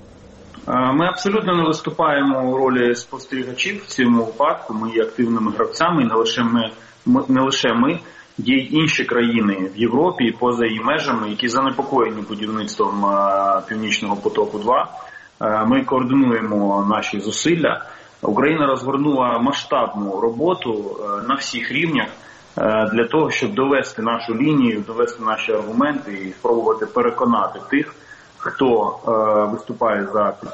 Ми абсолютно не виступаємо у ролі спостерігачів в цьому випадку. Ми є активними гравцями, і не лише ми. Є й інші країни в Європі і поза її межами, які занепокоєні будівництвом Північного потоку-2. Ми координуємо наші зусилля. Україна розгорнула масштабну роботу на всіх рівнях для того, щоб довести нашу лінію, довести наші аргументи і спробувати переконати тих, хто виступає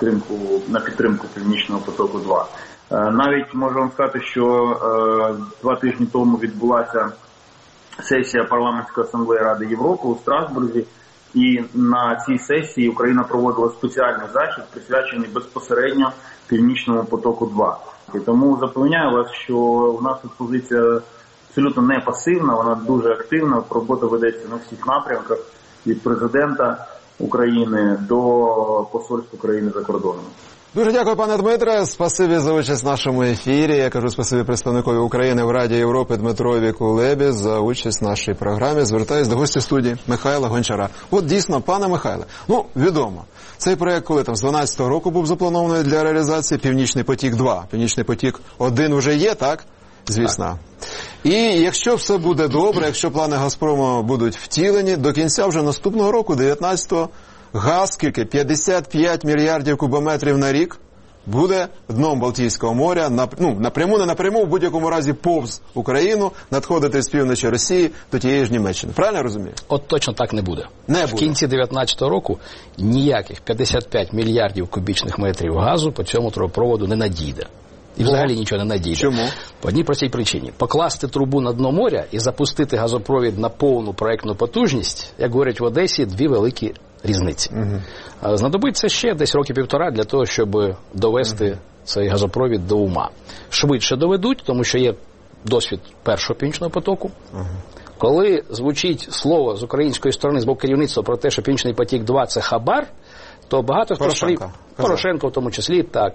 на підтримку Північного потоку-2. Навіть можу вам сказати, що 2 тижні тому відбулася сесія Парламентської асамблеї Ради Європи у Страсбурзі, і на цій сесії Україна проводила спеціальний захід, присвячений безпосередньо Північному потоку-2. І тому запевняю вас, що у нас тут позиція абсолютно не пасивна, вона дуже активна, робота ведеться на всіх напрямках, від президента України до посольств України за кордоном. Дуже дякую, пане Дмитре. Спасибі за участь в нашому ефірі. Я кажу спасибі представникові України в Раді Європи Дмитрові Кулебі за участь в нашій програмі. Звертаюсь до гостя студії Михайла Гончара. От дійсно, пане Михайле, ну, відомо, цей проєкт, коли там з 12-го року був запланований для реалізації, Північний потік-2. Північний потік-1 вже є, так? Звісно. Так. І якщо все буде добре, якщо плани «Газпрому» будуть втілені, до кінця вже наступного року, 19-го, газ, скільки? 55 мільярдів кубометрів на рік буде дном Балтійського моря, напряму, не напряму, в будь-якому разі повз Україну, надходити з півночі Росії до тієї ж Німеччини. Правильно я розумію? От точно так не буде. Не в кінці 19-го року ніяких 55 мільярдів кубічних метрів газу по цьому трубопроводу не надійде. І взагалі нічого не надійде. Чому? По одній простій причині. Покласти трубу на дно моря і запустити газопровід на повну проєктну потужність, як говорять в Одесі, 2 великі різниці. Угу. Знадобиться ще десь роки 1,5 для того, щоб довести цей газопровід до ума. Швидше доведуть, тому що є досвід першого Північного потоку. Угу. Коли звучить слово з української сторони, з боку керівництва про те, що Північний потік-2 – це хабар, то багато хто Порошенко в тому числі, так.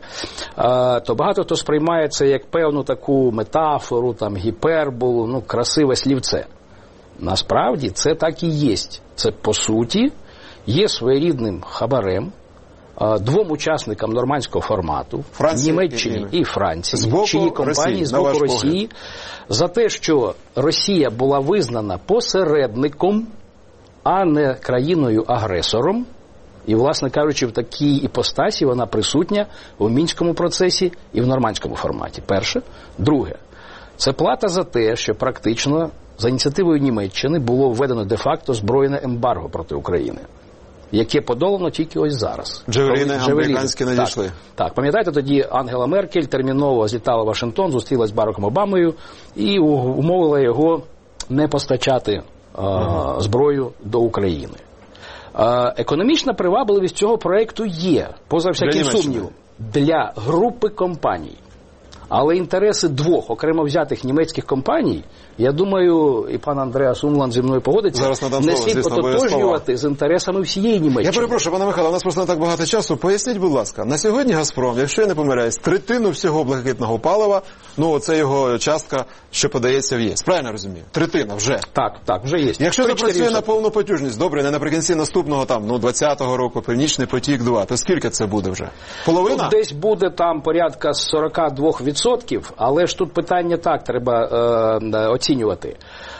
То багато хто сприймає це як певну таку метафору, там, гіперболу, красиве слівце. Насправді це так і є. Це, по суті, є своєрідним хабарем, двом учасникам нормандського формату, Німеччині і Франції, чиї компанії з боку Росії, за те, що Росія була визнана посередником, а не країною-агресором. І, власне кажучи, в такій іпостасі вона присутня у Мінському процесі і в нормандському форматі. Перше. Друге. Це плата за те, що практично за ініціативою Німеччини було введено де-факто збройне ембарго проти України, яке подолано тільки ось зараз. Джавеліни американські надійшли. Так, пам'ятаєте, тоді Ангела Меркель терміново злітала в Вашингтон, зустрілась з Бараком Обамою і умовила його не постачати зброю до України. Економічна привабливість цього проєкту є, поза всяким сумнівом, для групи компаній. Але інтереси двох окремо взятих німецьких компаній, я думаю, і пан Андреас Умланд зі мною погодиться, не слід ототожнювати з інтересами всієї Німеччини. Я перепрошую, пане Михайло, у нас просто не так багато часу. Поясніть, будь ласка, на сьогодні «Газпром», якщо я не помиляюсь, третину всього блакитного палива, це його частка, що подається в ЄС. Правильно розумію? Третина вже. Так, вже є. Якщо запрацює на повну потужність, добре, не наприкінці наступного 20-го року, Північний потік-2, то скільки це буде вже? Половина? Десь буде там порядка 42%, але ж тут питання так треба оцінювати.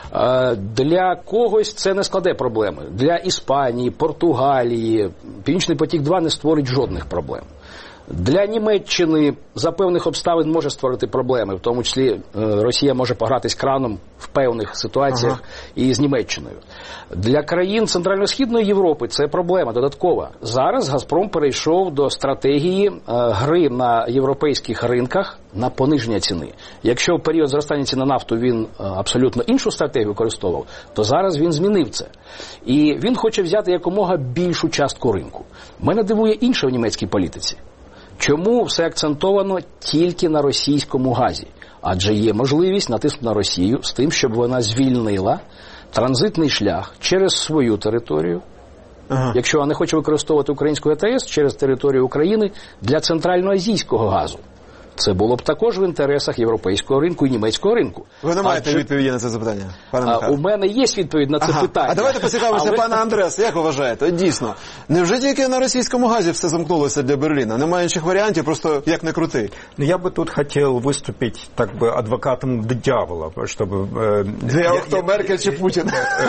Для когось це не складе проблеми. Для Іспанії, Португалії Північний потік-2 не створить жодних проблем. Для Німеччини за певних обставин може створити проблеми, в тому числі Росія може погратись краном в певних ситуаціях і з Німеччиною. Для країн Центрально-Східної Європи це проблема додаткова. Зараз «Газпром» перейшов до стратегії гри на європейських ринках на пониження ціни. Якщо в період зростання ціни на нафту він абсолютно іншу стратегію використовував, то зараз він змінив це. І він хоче взяти якомога більшу частку ринку. Мене дивує інше в німецькій політиці. Чому все акцентовано тільки на російському газі? Адже є можливість натиснути на Росію з тим, щоб вона звільнила транзитний шлях через свою територію, якщо вона не хоче використовувати українську ГТС, через територію України для центральноазійського газу. Це було б також в інтересах європейського ринку і німецького ринку. Ви не маєте відповіді на це запитання, пане Михайло? У мене є відповідь на це питання. А давайте поцікавимося, пане Андреас, як ви вважаєте? Дійсно, невже тільки на російському газі все замкнулося для Берліна? Немає інших варіантів, просто як не крути? Я бы тут хотел выступить так бы адвокатом дьявола, чтобы... Для кто, Меркель чи Путин?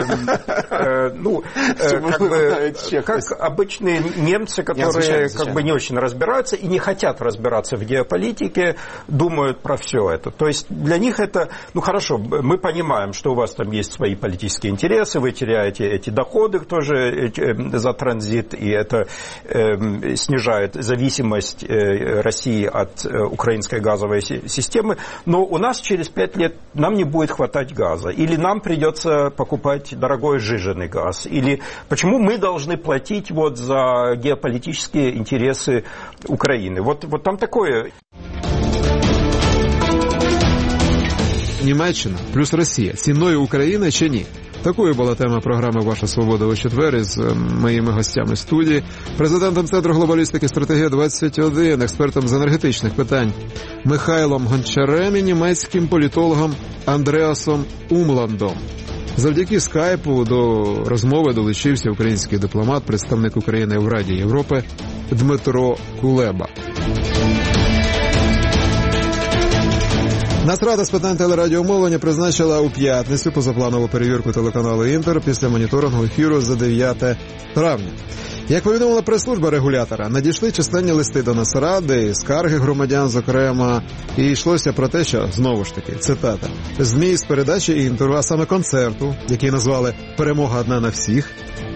Как обычные немцы, которые как бы не очень разбираются и не хотят разбираться в геополитике, думают про все это. То есть для них это, хорошо, мы понимаем, что у вас там есть свои политические интересы, вы теряете эти доходы тоже за транзит, и это снижает зависимость России от украинской газовой системы, но у нас через 5 лет нам не будет хватать газа, или нам придется покупать дорогой сжиженный газ, или почему мы должны платить за геополитические интересы Украины. Вот там такое... Німеччина плюс Росія ціною України чи ні? Такою була тема програми «Ваша свобода» у четвер із моїми гостями студії, президентом Центру глобалістики «Стратегія-21», експертом з енергетичних питань Михайлом Гончарем і німецьким політологом Андреасом Умландом. Завдяки скайпу до розмови долучився український дипломат, представник України в Раді Європи Дмитро Кулеба. Нацрада з питань телерадіомовлення призначила у п'ятницю позапланову перевірку телеканалу «Інтер» після моніторингу ефіру за 9 травня. Як повідомила прес-служба регулятора, надійшли численні листи до Нацради, скарги громадян, зокрема, і йшлося про те, що, знову ж таки, цитата, ЗМІ з передачі «Інтеру», а саме концерту, який назвали «Перемога одна на всіх»,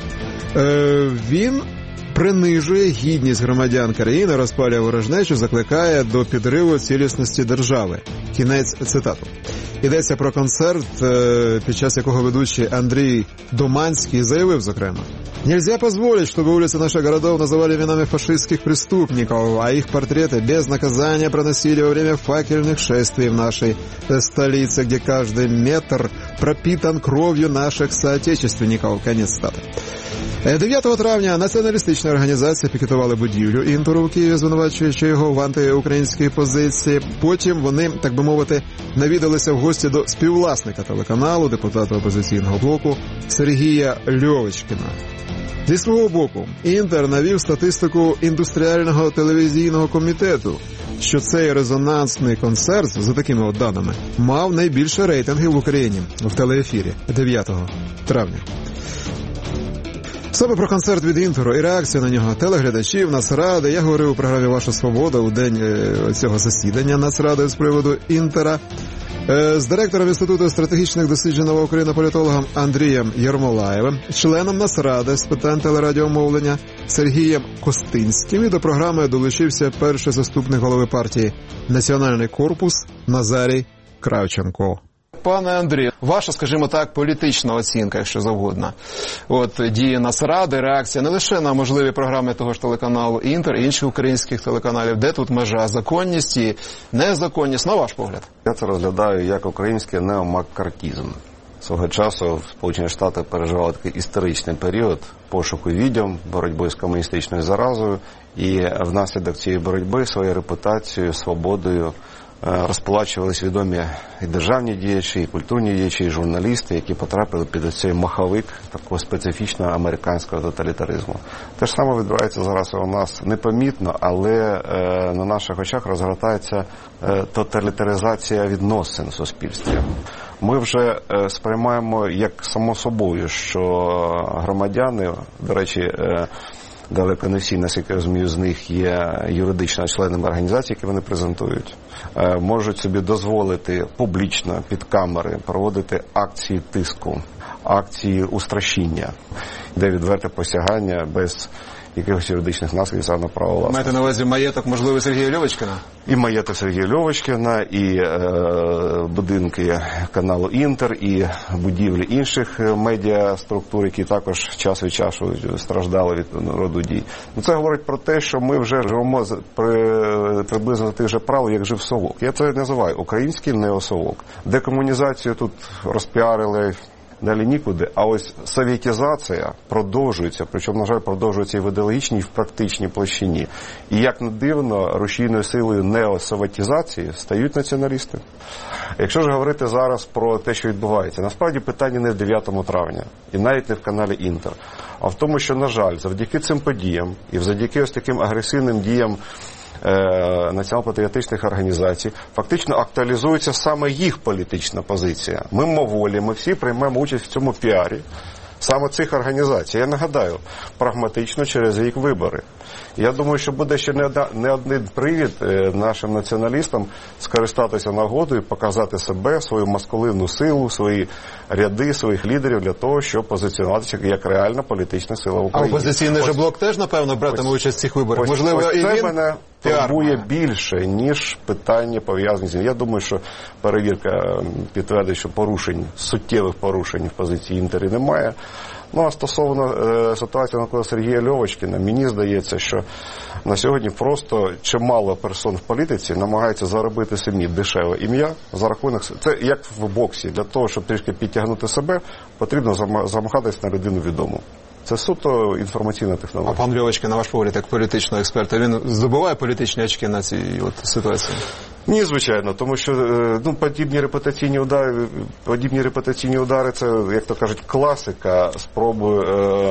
він принижує гідність громадян країни, розпалює ворожнечу, закликає до підриву цілісності держави. Кінець цитату. Йдеться про концерт, під час якого ведучий Андрій Доманський заявив, зокрема, «Нельзя позволить, чтобы улицы наших городов называли именами фашистских преступников, а их портреты без наказания проносили во время факельных шествий в нашей столице, где каждый метр пропитан кровью наших соотечественников». Конец цитати. 9 травня націоналістична організація пікетували будівлю «Інтеру» у Києві, звинувачуючи його в антиукраїнській позиції. Потім вони, так би мовити, навідалися в гості до співвласника телеканалу, депутата опозиційного блоку Сергія Льовочкіна. Зі свого боку, Інтер навів статистику індустріального телевізійного комітету, що цей резонансний концерт, за такими даними, мав найбільше рейтингів в Україні в телеефірі 9 травня. Саме про концерт від Інтеру і реакцію на нього телеглядачів, Нацради. Я говорив у програмі «Ваша свобода» у день цього засідання Нацради з приводу Інтера з директором Інституту стратегічних досліджень «Нова Україна» політологом Андрієм Єрмолаєвим, членом Нацради з питань телерадіомовлення Сергієм Костинським, і до програми долучився перший заступник голови партії «Національний корпус» Назарій Кравченко. Пане Андрію, ваша, скажімо так, політична оцінка, якщо завгодно, дії Нацради, реакція не лише на можливі програми того ж телеканалу «Інтер» і інших українських телеканалів, де тут межа законність і незаконність, на ваш погляд? Я це розглядаю як український неомаккартізм. Свого часу Сполучені Штати переживали такий історичний період пошуку відьом, боротьби з комуністичною заразою, і внаслідок цієї боротьби своєю репутацією, свободою розплачувались відомі і державні діячі, і культурні діячі, і журналісти, які потрапили під цей маховик такого специфічного американського тоталітаризму. Те ж саме відбувається зараз у нас непомітно, але на наших очах розгортається тоталітаризація відносин в суспільстві. Ми вже сприймаємо як само собою, що громадяни, до речі, далеко не всі, наскільки я розумію, з них є юридично членами організацій, які вони презентують, можуть собі дозволити публічно під камери проводити акції тиску, акції устрашіння, де відверте посягання без якихось юридичних наслідків саме на право власності. Маєте на увазі маєток, можливо, Сергія Льовочкіна? І маєток Сергія Льовочкіна, і будинки каналу «Інтер», і будівлі інших медіаструктур, які також час від часу страждали від роду дій. Це говорить про те, що ми вже живемо приблизно тих же правил, як жив Совок. Я це називаю український неосовок. Декомунізацію тут розпіарили далі нікуди, а ось совєтізація продовжується, причому, на жаль, продовжується і в ідеологічній, і в практичній площині. І, як не дивно, рушійною силою неосовєтізації стають націоналісти. Якщо ж говорити зараз про те, що відбувається, насправді питання не в 9 травня, і навіть не в каналі «Інтер», а в тому, що, на жаль, завдяки цим подіям і завдяки ось таким агресивним діям націонал-патріотичних організацій, фактично актуалізується саме їх політична позиція. Мимоволі, ми всі приймемо участь в цьому піарі саме цих організацій. Я нагадаю, прагматично через рік вибори. Я думаю, що буде ще не один привід нашим націоналістам скористатися нагодою, показати себе, свою маскулинну силу, свої ряди, своїх лідерів для того, щоб позиціонуватися як реальна політична сила в Україні. А опозиційний же блок теж, напевно, братиме участь в цих виборах? Можливо, і це він мене турбує більше, ніж питання пов'язані з ним. Я думаю, що перевірка підтвердить, що суттєвих порушень в позиції «Інтері» немає. Ну, а стосовно ситуації навколо Сергія Льовочкіна, мені здається, що на сьогодні просто чимало персон в політиці намагаються заробити самі дешеве ім'я за рахунок... Це як в боксі. Для того, щоб трішки підтягнути себе, потрібно замахатись на людину відому. Це суто інформаційна технологія. А пан Льовочкін, на ваш погляд, як політичного експерта, він здобуває політичні очки на цій ситуації? Ні, звичайно, тому що подібні репутаційні удари, це, як то кажуть, класика спроби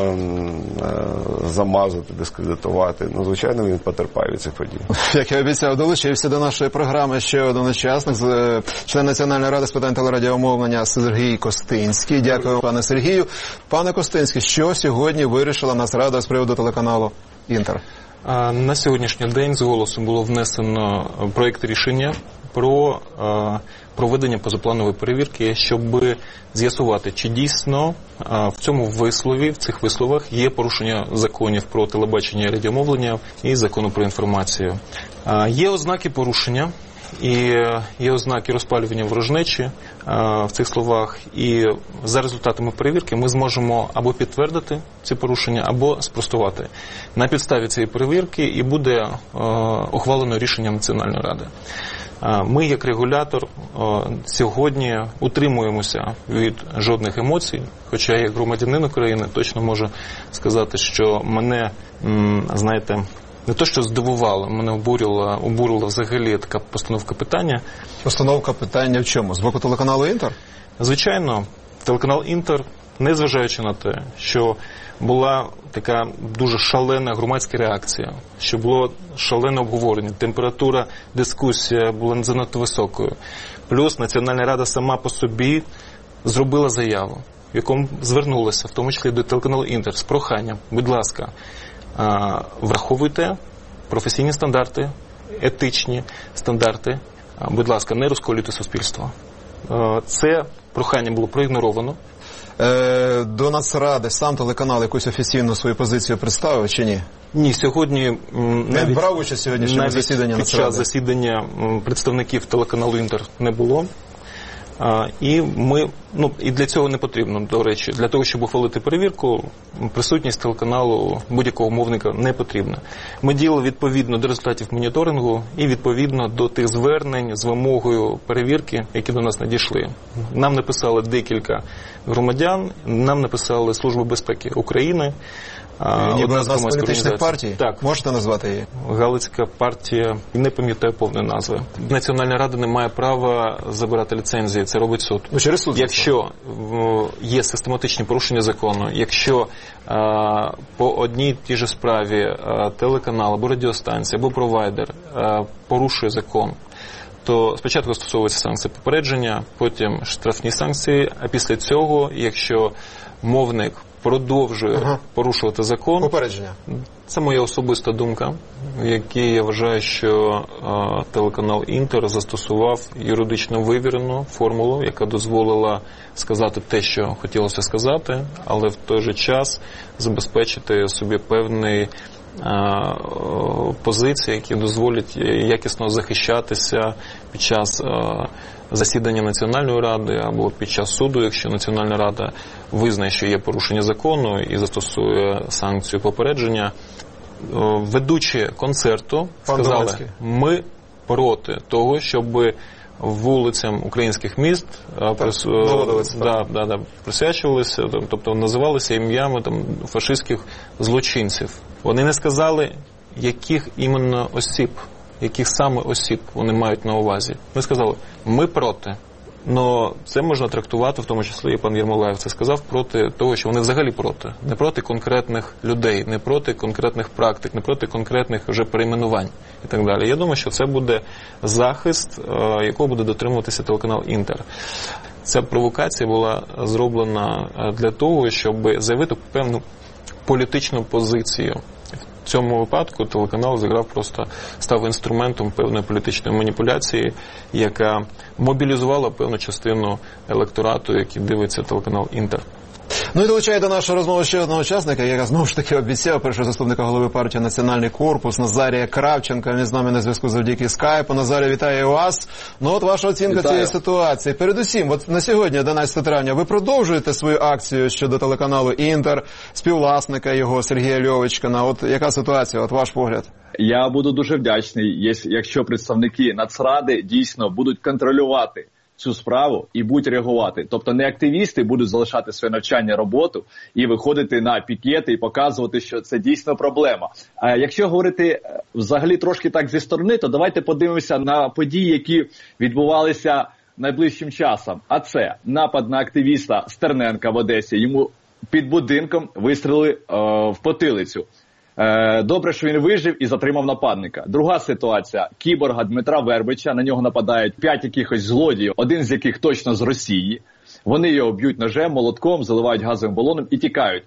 замазати, дискредитувати. Ну, звичайно, він потерпає від цих подій. Як я обіцяв, долучився до нашої програми ще один учасник, член Національної ради з питань телерадіомовлення Сергій Костинський. Дякую, пане Сергію. Пане Костинський, що сьогодні вирішила Нацрада з приводу телеканалу «Інтер»? На сьогоднішній день з голосу було внесено проєкт рішення про проведення позапланової перевірки, щоб з'ясувати, чи дійсно в цьому вислові, в цих висловах є порушення законів про телебачення і радіомовлення і закону про інформацію. Є ознаки порушення. І є ознаки розпалювання ворожнечі в цих словах, і за результатами перевірки ми зможемо або підтвердити ці порушення, або спростувати. На підставі цієї перевірки і буде ухвалено рішення Національної ради. Ми, як регулятор, сьогодні утримуємося від жодних емоцій, хоча я, як громадянин України, точно можу сказати, що мене, знаєте, не то, що здивувало, мене обурила взагалі така постановка питання. Постановка питання в чому? З боку телеканалу «Інтер»? Звичайно, телеканал «Інтер», незважаючи на те, що була така дуже шалена громадська реакція, що було шалене обговорення, температура, дискусія була занадто високою. Плюс Національна рада сама по собі зробила заяву, в якому звернулася, в тому числі до телеканалу «Інтер» з проханням, будь ласка, враховуйте професійні стандарти, етичні стандарти, будь ласка, не розколюйте суспільство. Це прохання було проігноровано. До Нацради сам телеканал якусь офіційну свою позицію представив чи ні? Ні, сьогодні не брав участь сьогоднішньому засіданні Нацради? Під час засідання представників телеканалу «Інтер» не було. І і для цього не потрібно, до речі, для того, щоб ухвалити перевірку, присутність телеканалу будь-якого мовника не потрібна. Ми діяли відповідно до результатів моніторингу і відповідно до тих звернень з вимогою перевірки, які до нас надійшли. Нам написали декілька громадян, нам написали Служба безпеки України. Ніби одна з політичних партій? Так. Можете назвати її? Галицька партія, не пам'ятаю повної назви. Національна рада не має права забирати ліцензії, це робить суд. Через суд? Якщо є систематичні порушення закону, якщо по одній тій же справі телеканал або радіостанція, або провайдер порушує закон, то спочатку застосовуються санкції попередження, потім штрафні санкції, а після цього, якщо мовник продовжує порушувати закон. Попередження. Це моя особиста думка, в якій я вважаю, що телеканал «Інтер» застосував юридично вивірену формулу, яка дозволила сказати те, що хотілося сказати, але в той же час забезпечити собі певний позиції, які дозволять якісно захищатися під час засідання Національної ради або під час суду, якщо Національна рада визнає, що є порушення закону і застосує санкцію попередження. Ведучі концерту сказали, ми проти того, щоб вулицям українських міст присвячувалися, тобто називалися ім'ями фашистських злочинців. Вони не сказали, яких іменно осіб, яких саме осіб вони мають на увазі. Ми сказали, ми проти. Но це можна трактувати, в тому числі і пан Єрмолаєв це сказав, проти того, що вони взагалі проти. Не проти конкретних людей, не проти конкретних практик, не проти конкретних вже перейменувань і так далі. Я думаю, що це буде захист, якого буде дотримуватися телеканал «Інтер». Ця провокація була зроблена для того, щоб заявити певну політичну позицію. В цьому випадку телеканал став інструментом певної політичної маніпуляції, яка мобілізувала певну частину електорату, який дивиться телеканал «Інтер». Ну і долучає до нашої розмови ще одного учасника, яка знову ж таки обіцяв першого заступника голови партії «Національний корпус» Назарія Кравченка. Він з нами на зв'язку завдяки скайпу. Назарій, вітаю вас. Ну от ваша оцінка цієї ситуації. Передусім, от на сьогодні, 11 травня, ви продовжуєте свою акцію щодо телеканалу «Інтер», співвласника його Сергія Льовочкіна. От яка ситуація, от ваш погляд? Я буду дуже вдячний, якщо представники Нацради дійсно будуть контролювати цю справу і будуть реагувати. Тобто не активісти будуть залишати своє навчання, роботу і виходити на пікети і показувати, що це дійсно проблема. А якщо говорити взагалі трошки так зі сторони, то давайте подивимося на події, які відбувалися найближчим часом. А це напад на активіста Стерненка в Одесі. Йому під будинком вистрілили в потилицю. Добре, що він вижив і затримав нападника. Друга ситуація. Кіборга Дмитра Вербича. На нього нападають 5 якихось злодіїв, один з яких точно з Росії. Вони його б'ють ножем, молотком, заливають газовим балоном і тікають.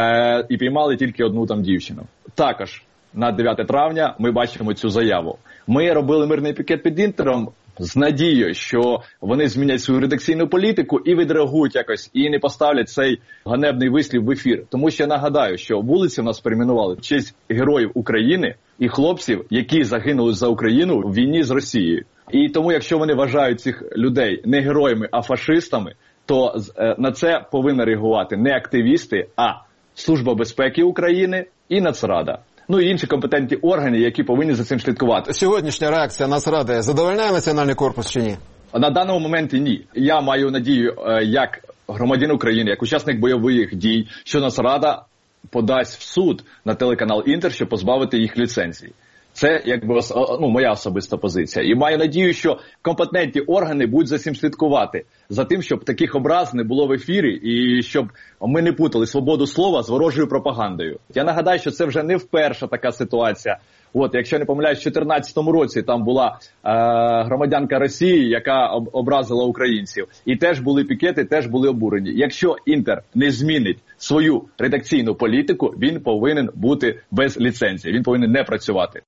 І піймали тільки одну там дівчину. Також на 9 травня ми бачимо цю заяву. Ми робили мирний пікет під «Інтером» з надією, що вони змінять свою редакційну політику і відреагують якось, і не поставлять цей ганебний вислів в ефір. Тому що я нагадаю, що вулиці в нас перейменували в честь героїв України і хлопців, які загинули за Україну в війні з Росією. І тому, якщо вони вважають цих людей не героями, а фашистами, то на це повинні реагувати не активісти, а Служба безпеки України і Нацрада. Ну і інші компетентні органи, які повинні за цим слідкувати. Сьогоднішня реакція Нацради задовольняє Національний корпус чи ні? На даному моменті ні. Я маю надію, як громадянин України, як учасник бойових дій, що Нацрада подасть в суд на телеканал «Інтер», щоб позбавити їх ліцензії. Це якби моя особиста позиція. І маю надію, що компетентні органи будуть за цим слідкувати. За тим, щоб таких образ не було в ефірі і щоб ми не путали свободу слова з ворожою пропагандою. Я нагадаю, що це вже не вперше така ситуація. Якщо не помиляюсь, в 2014 році там була громадянка Росії, яка образила українців. І теж були пікети, теж були обурені. Якщо Інтер не змінить свою редакційну політику, він повинен бути без ліцензії, він повинен не працювати.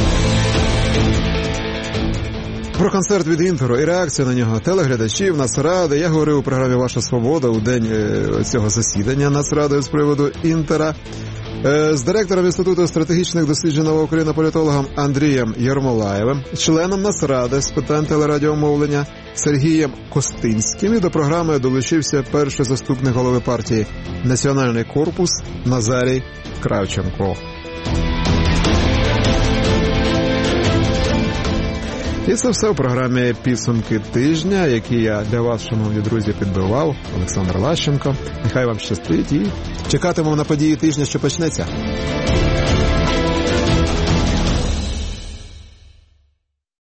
Про концерт від Інтеру і реакцію на нього телеглядачів, Нацради. Я говорив у програмі «Ваша свобода» у день цього засідання Нацради з приводу Інтера з директором Інституту стратегічних досліджень нового України політологом Андрієм Ярмолаєвим, членом Нацради з питань телерадіомовлення Сергієм Костинським, і до програми долучився перший заступник голови партії «Національний корпус» Назарій Кравченко. І це все у програмі «Підсумки тижня», які я для вас, шановні друзі, підбивав. Олександр Лащенко. Нехай вам щастить і чекатимемо на події тижня, що почнеться.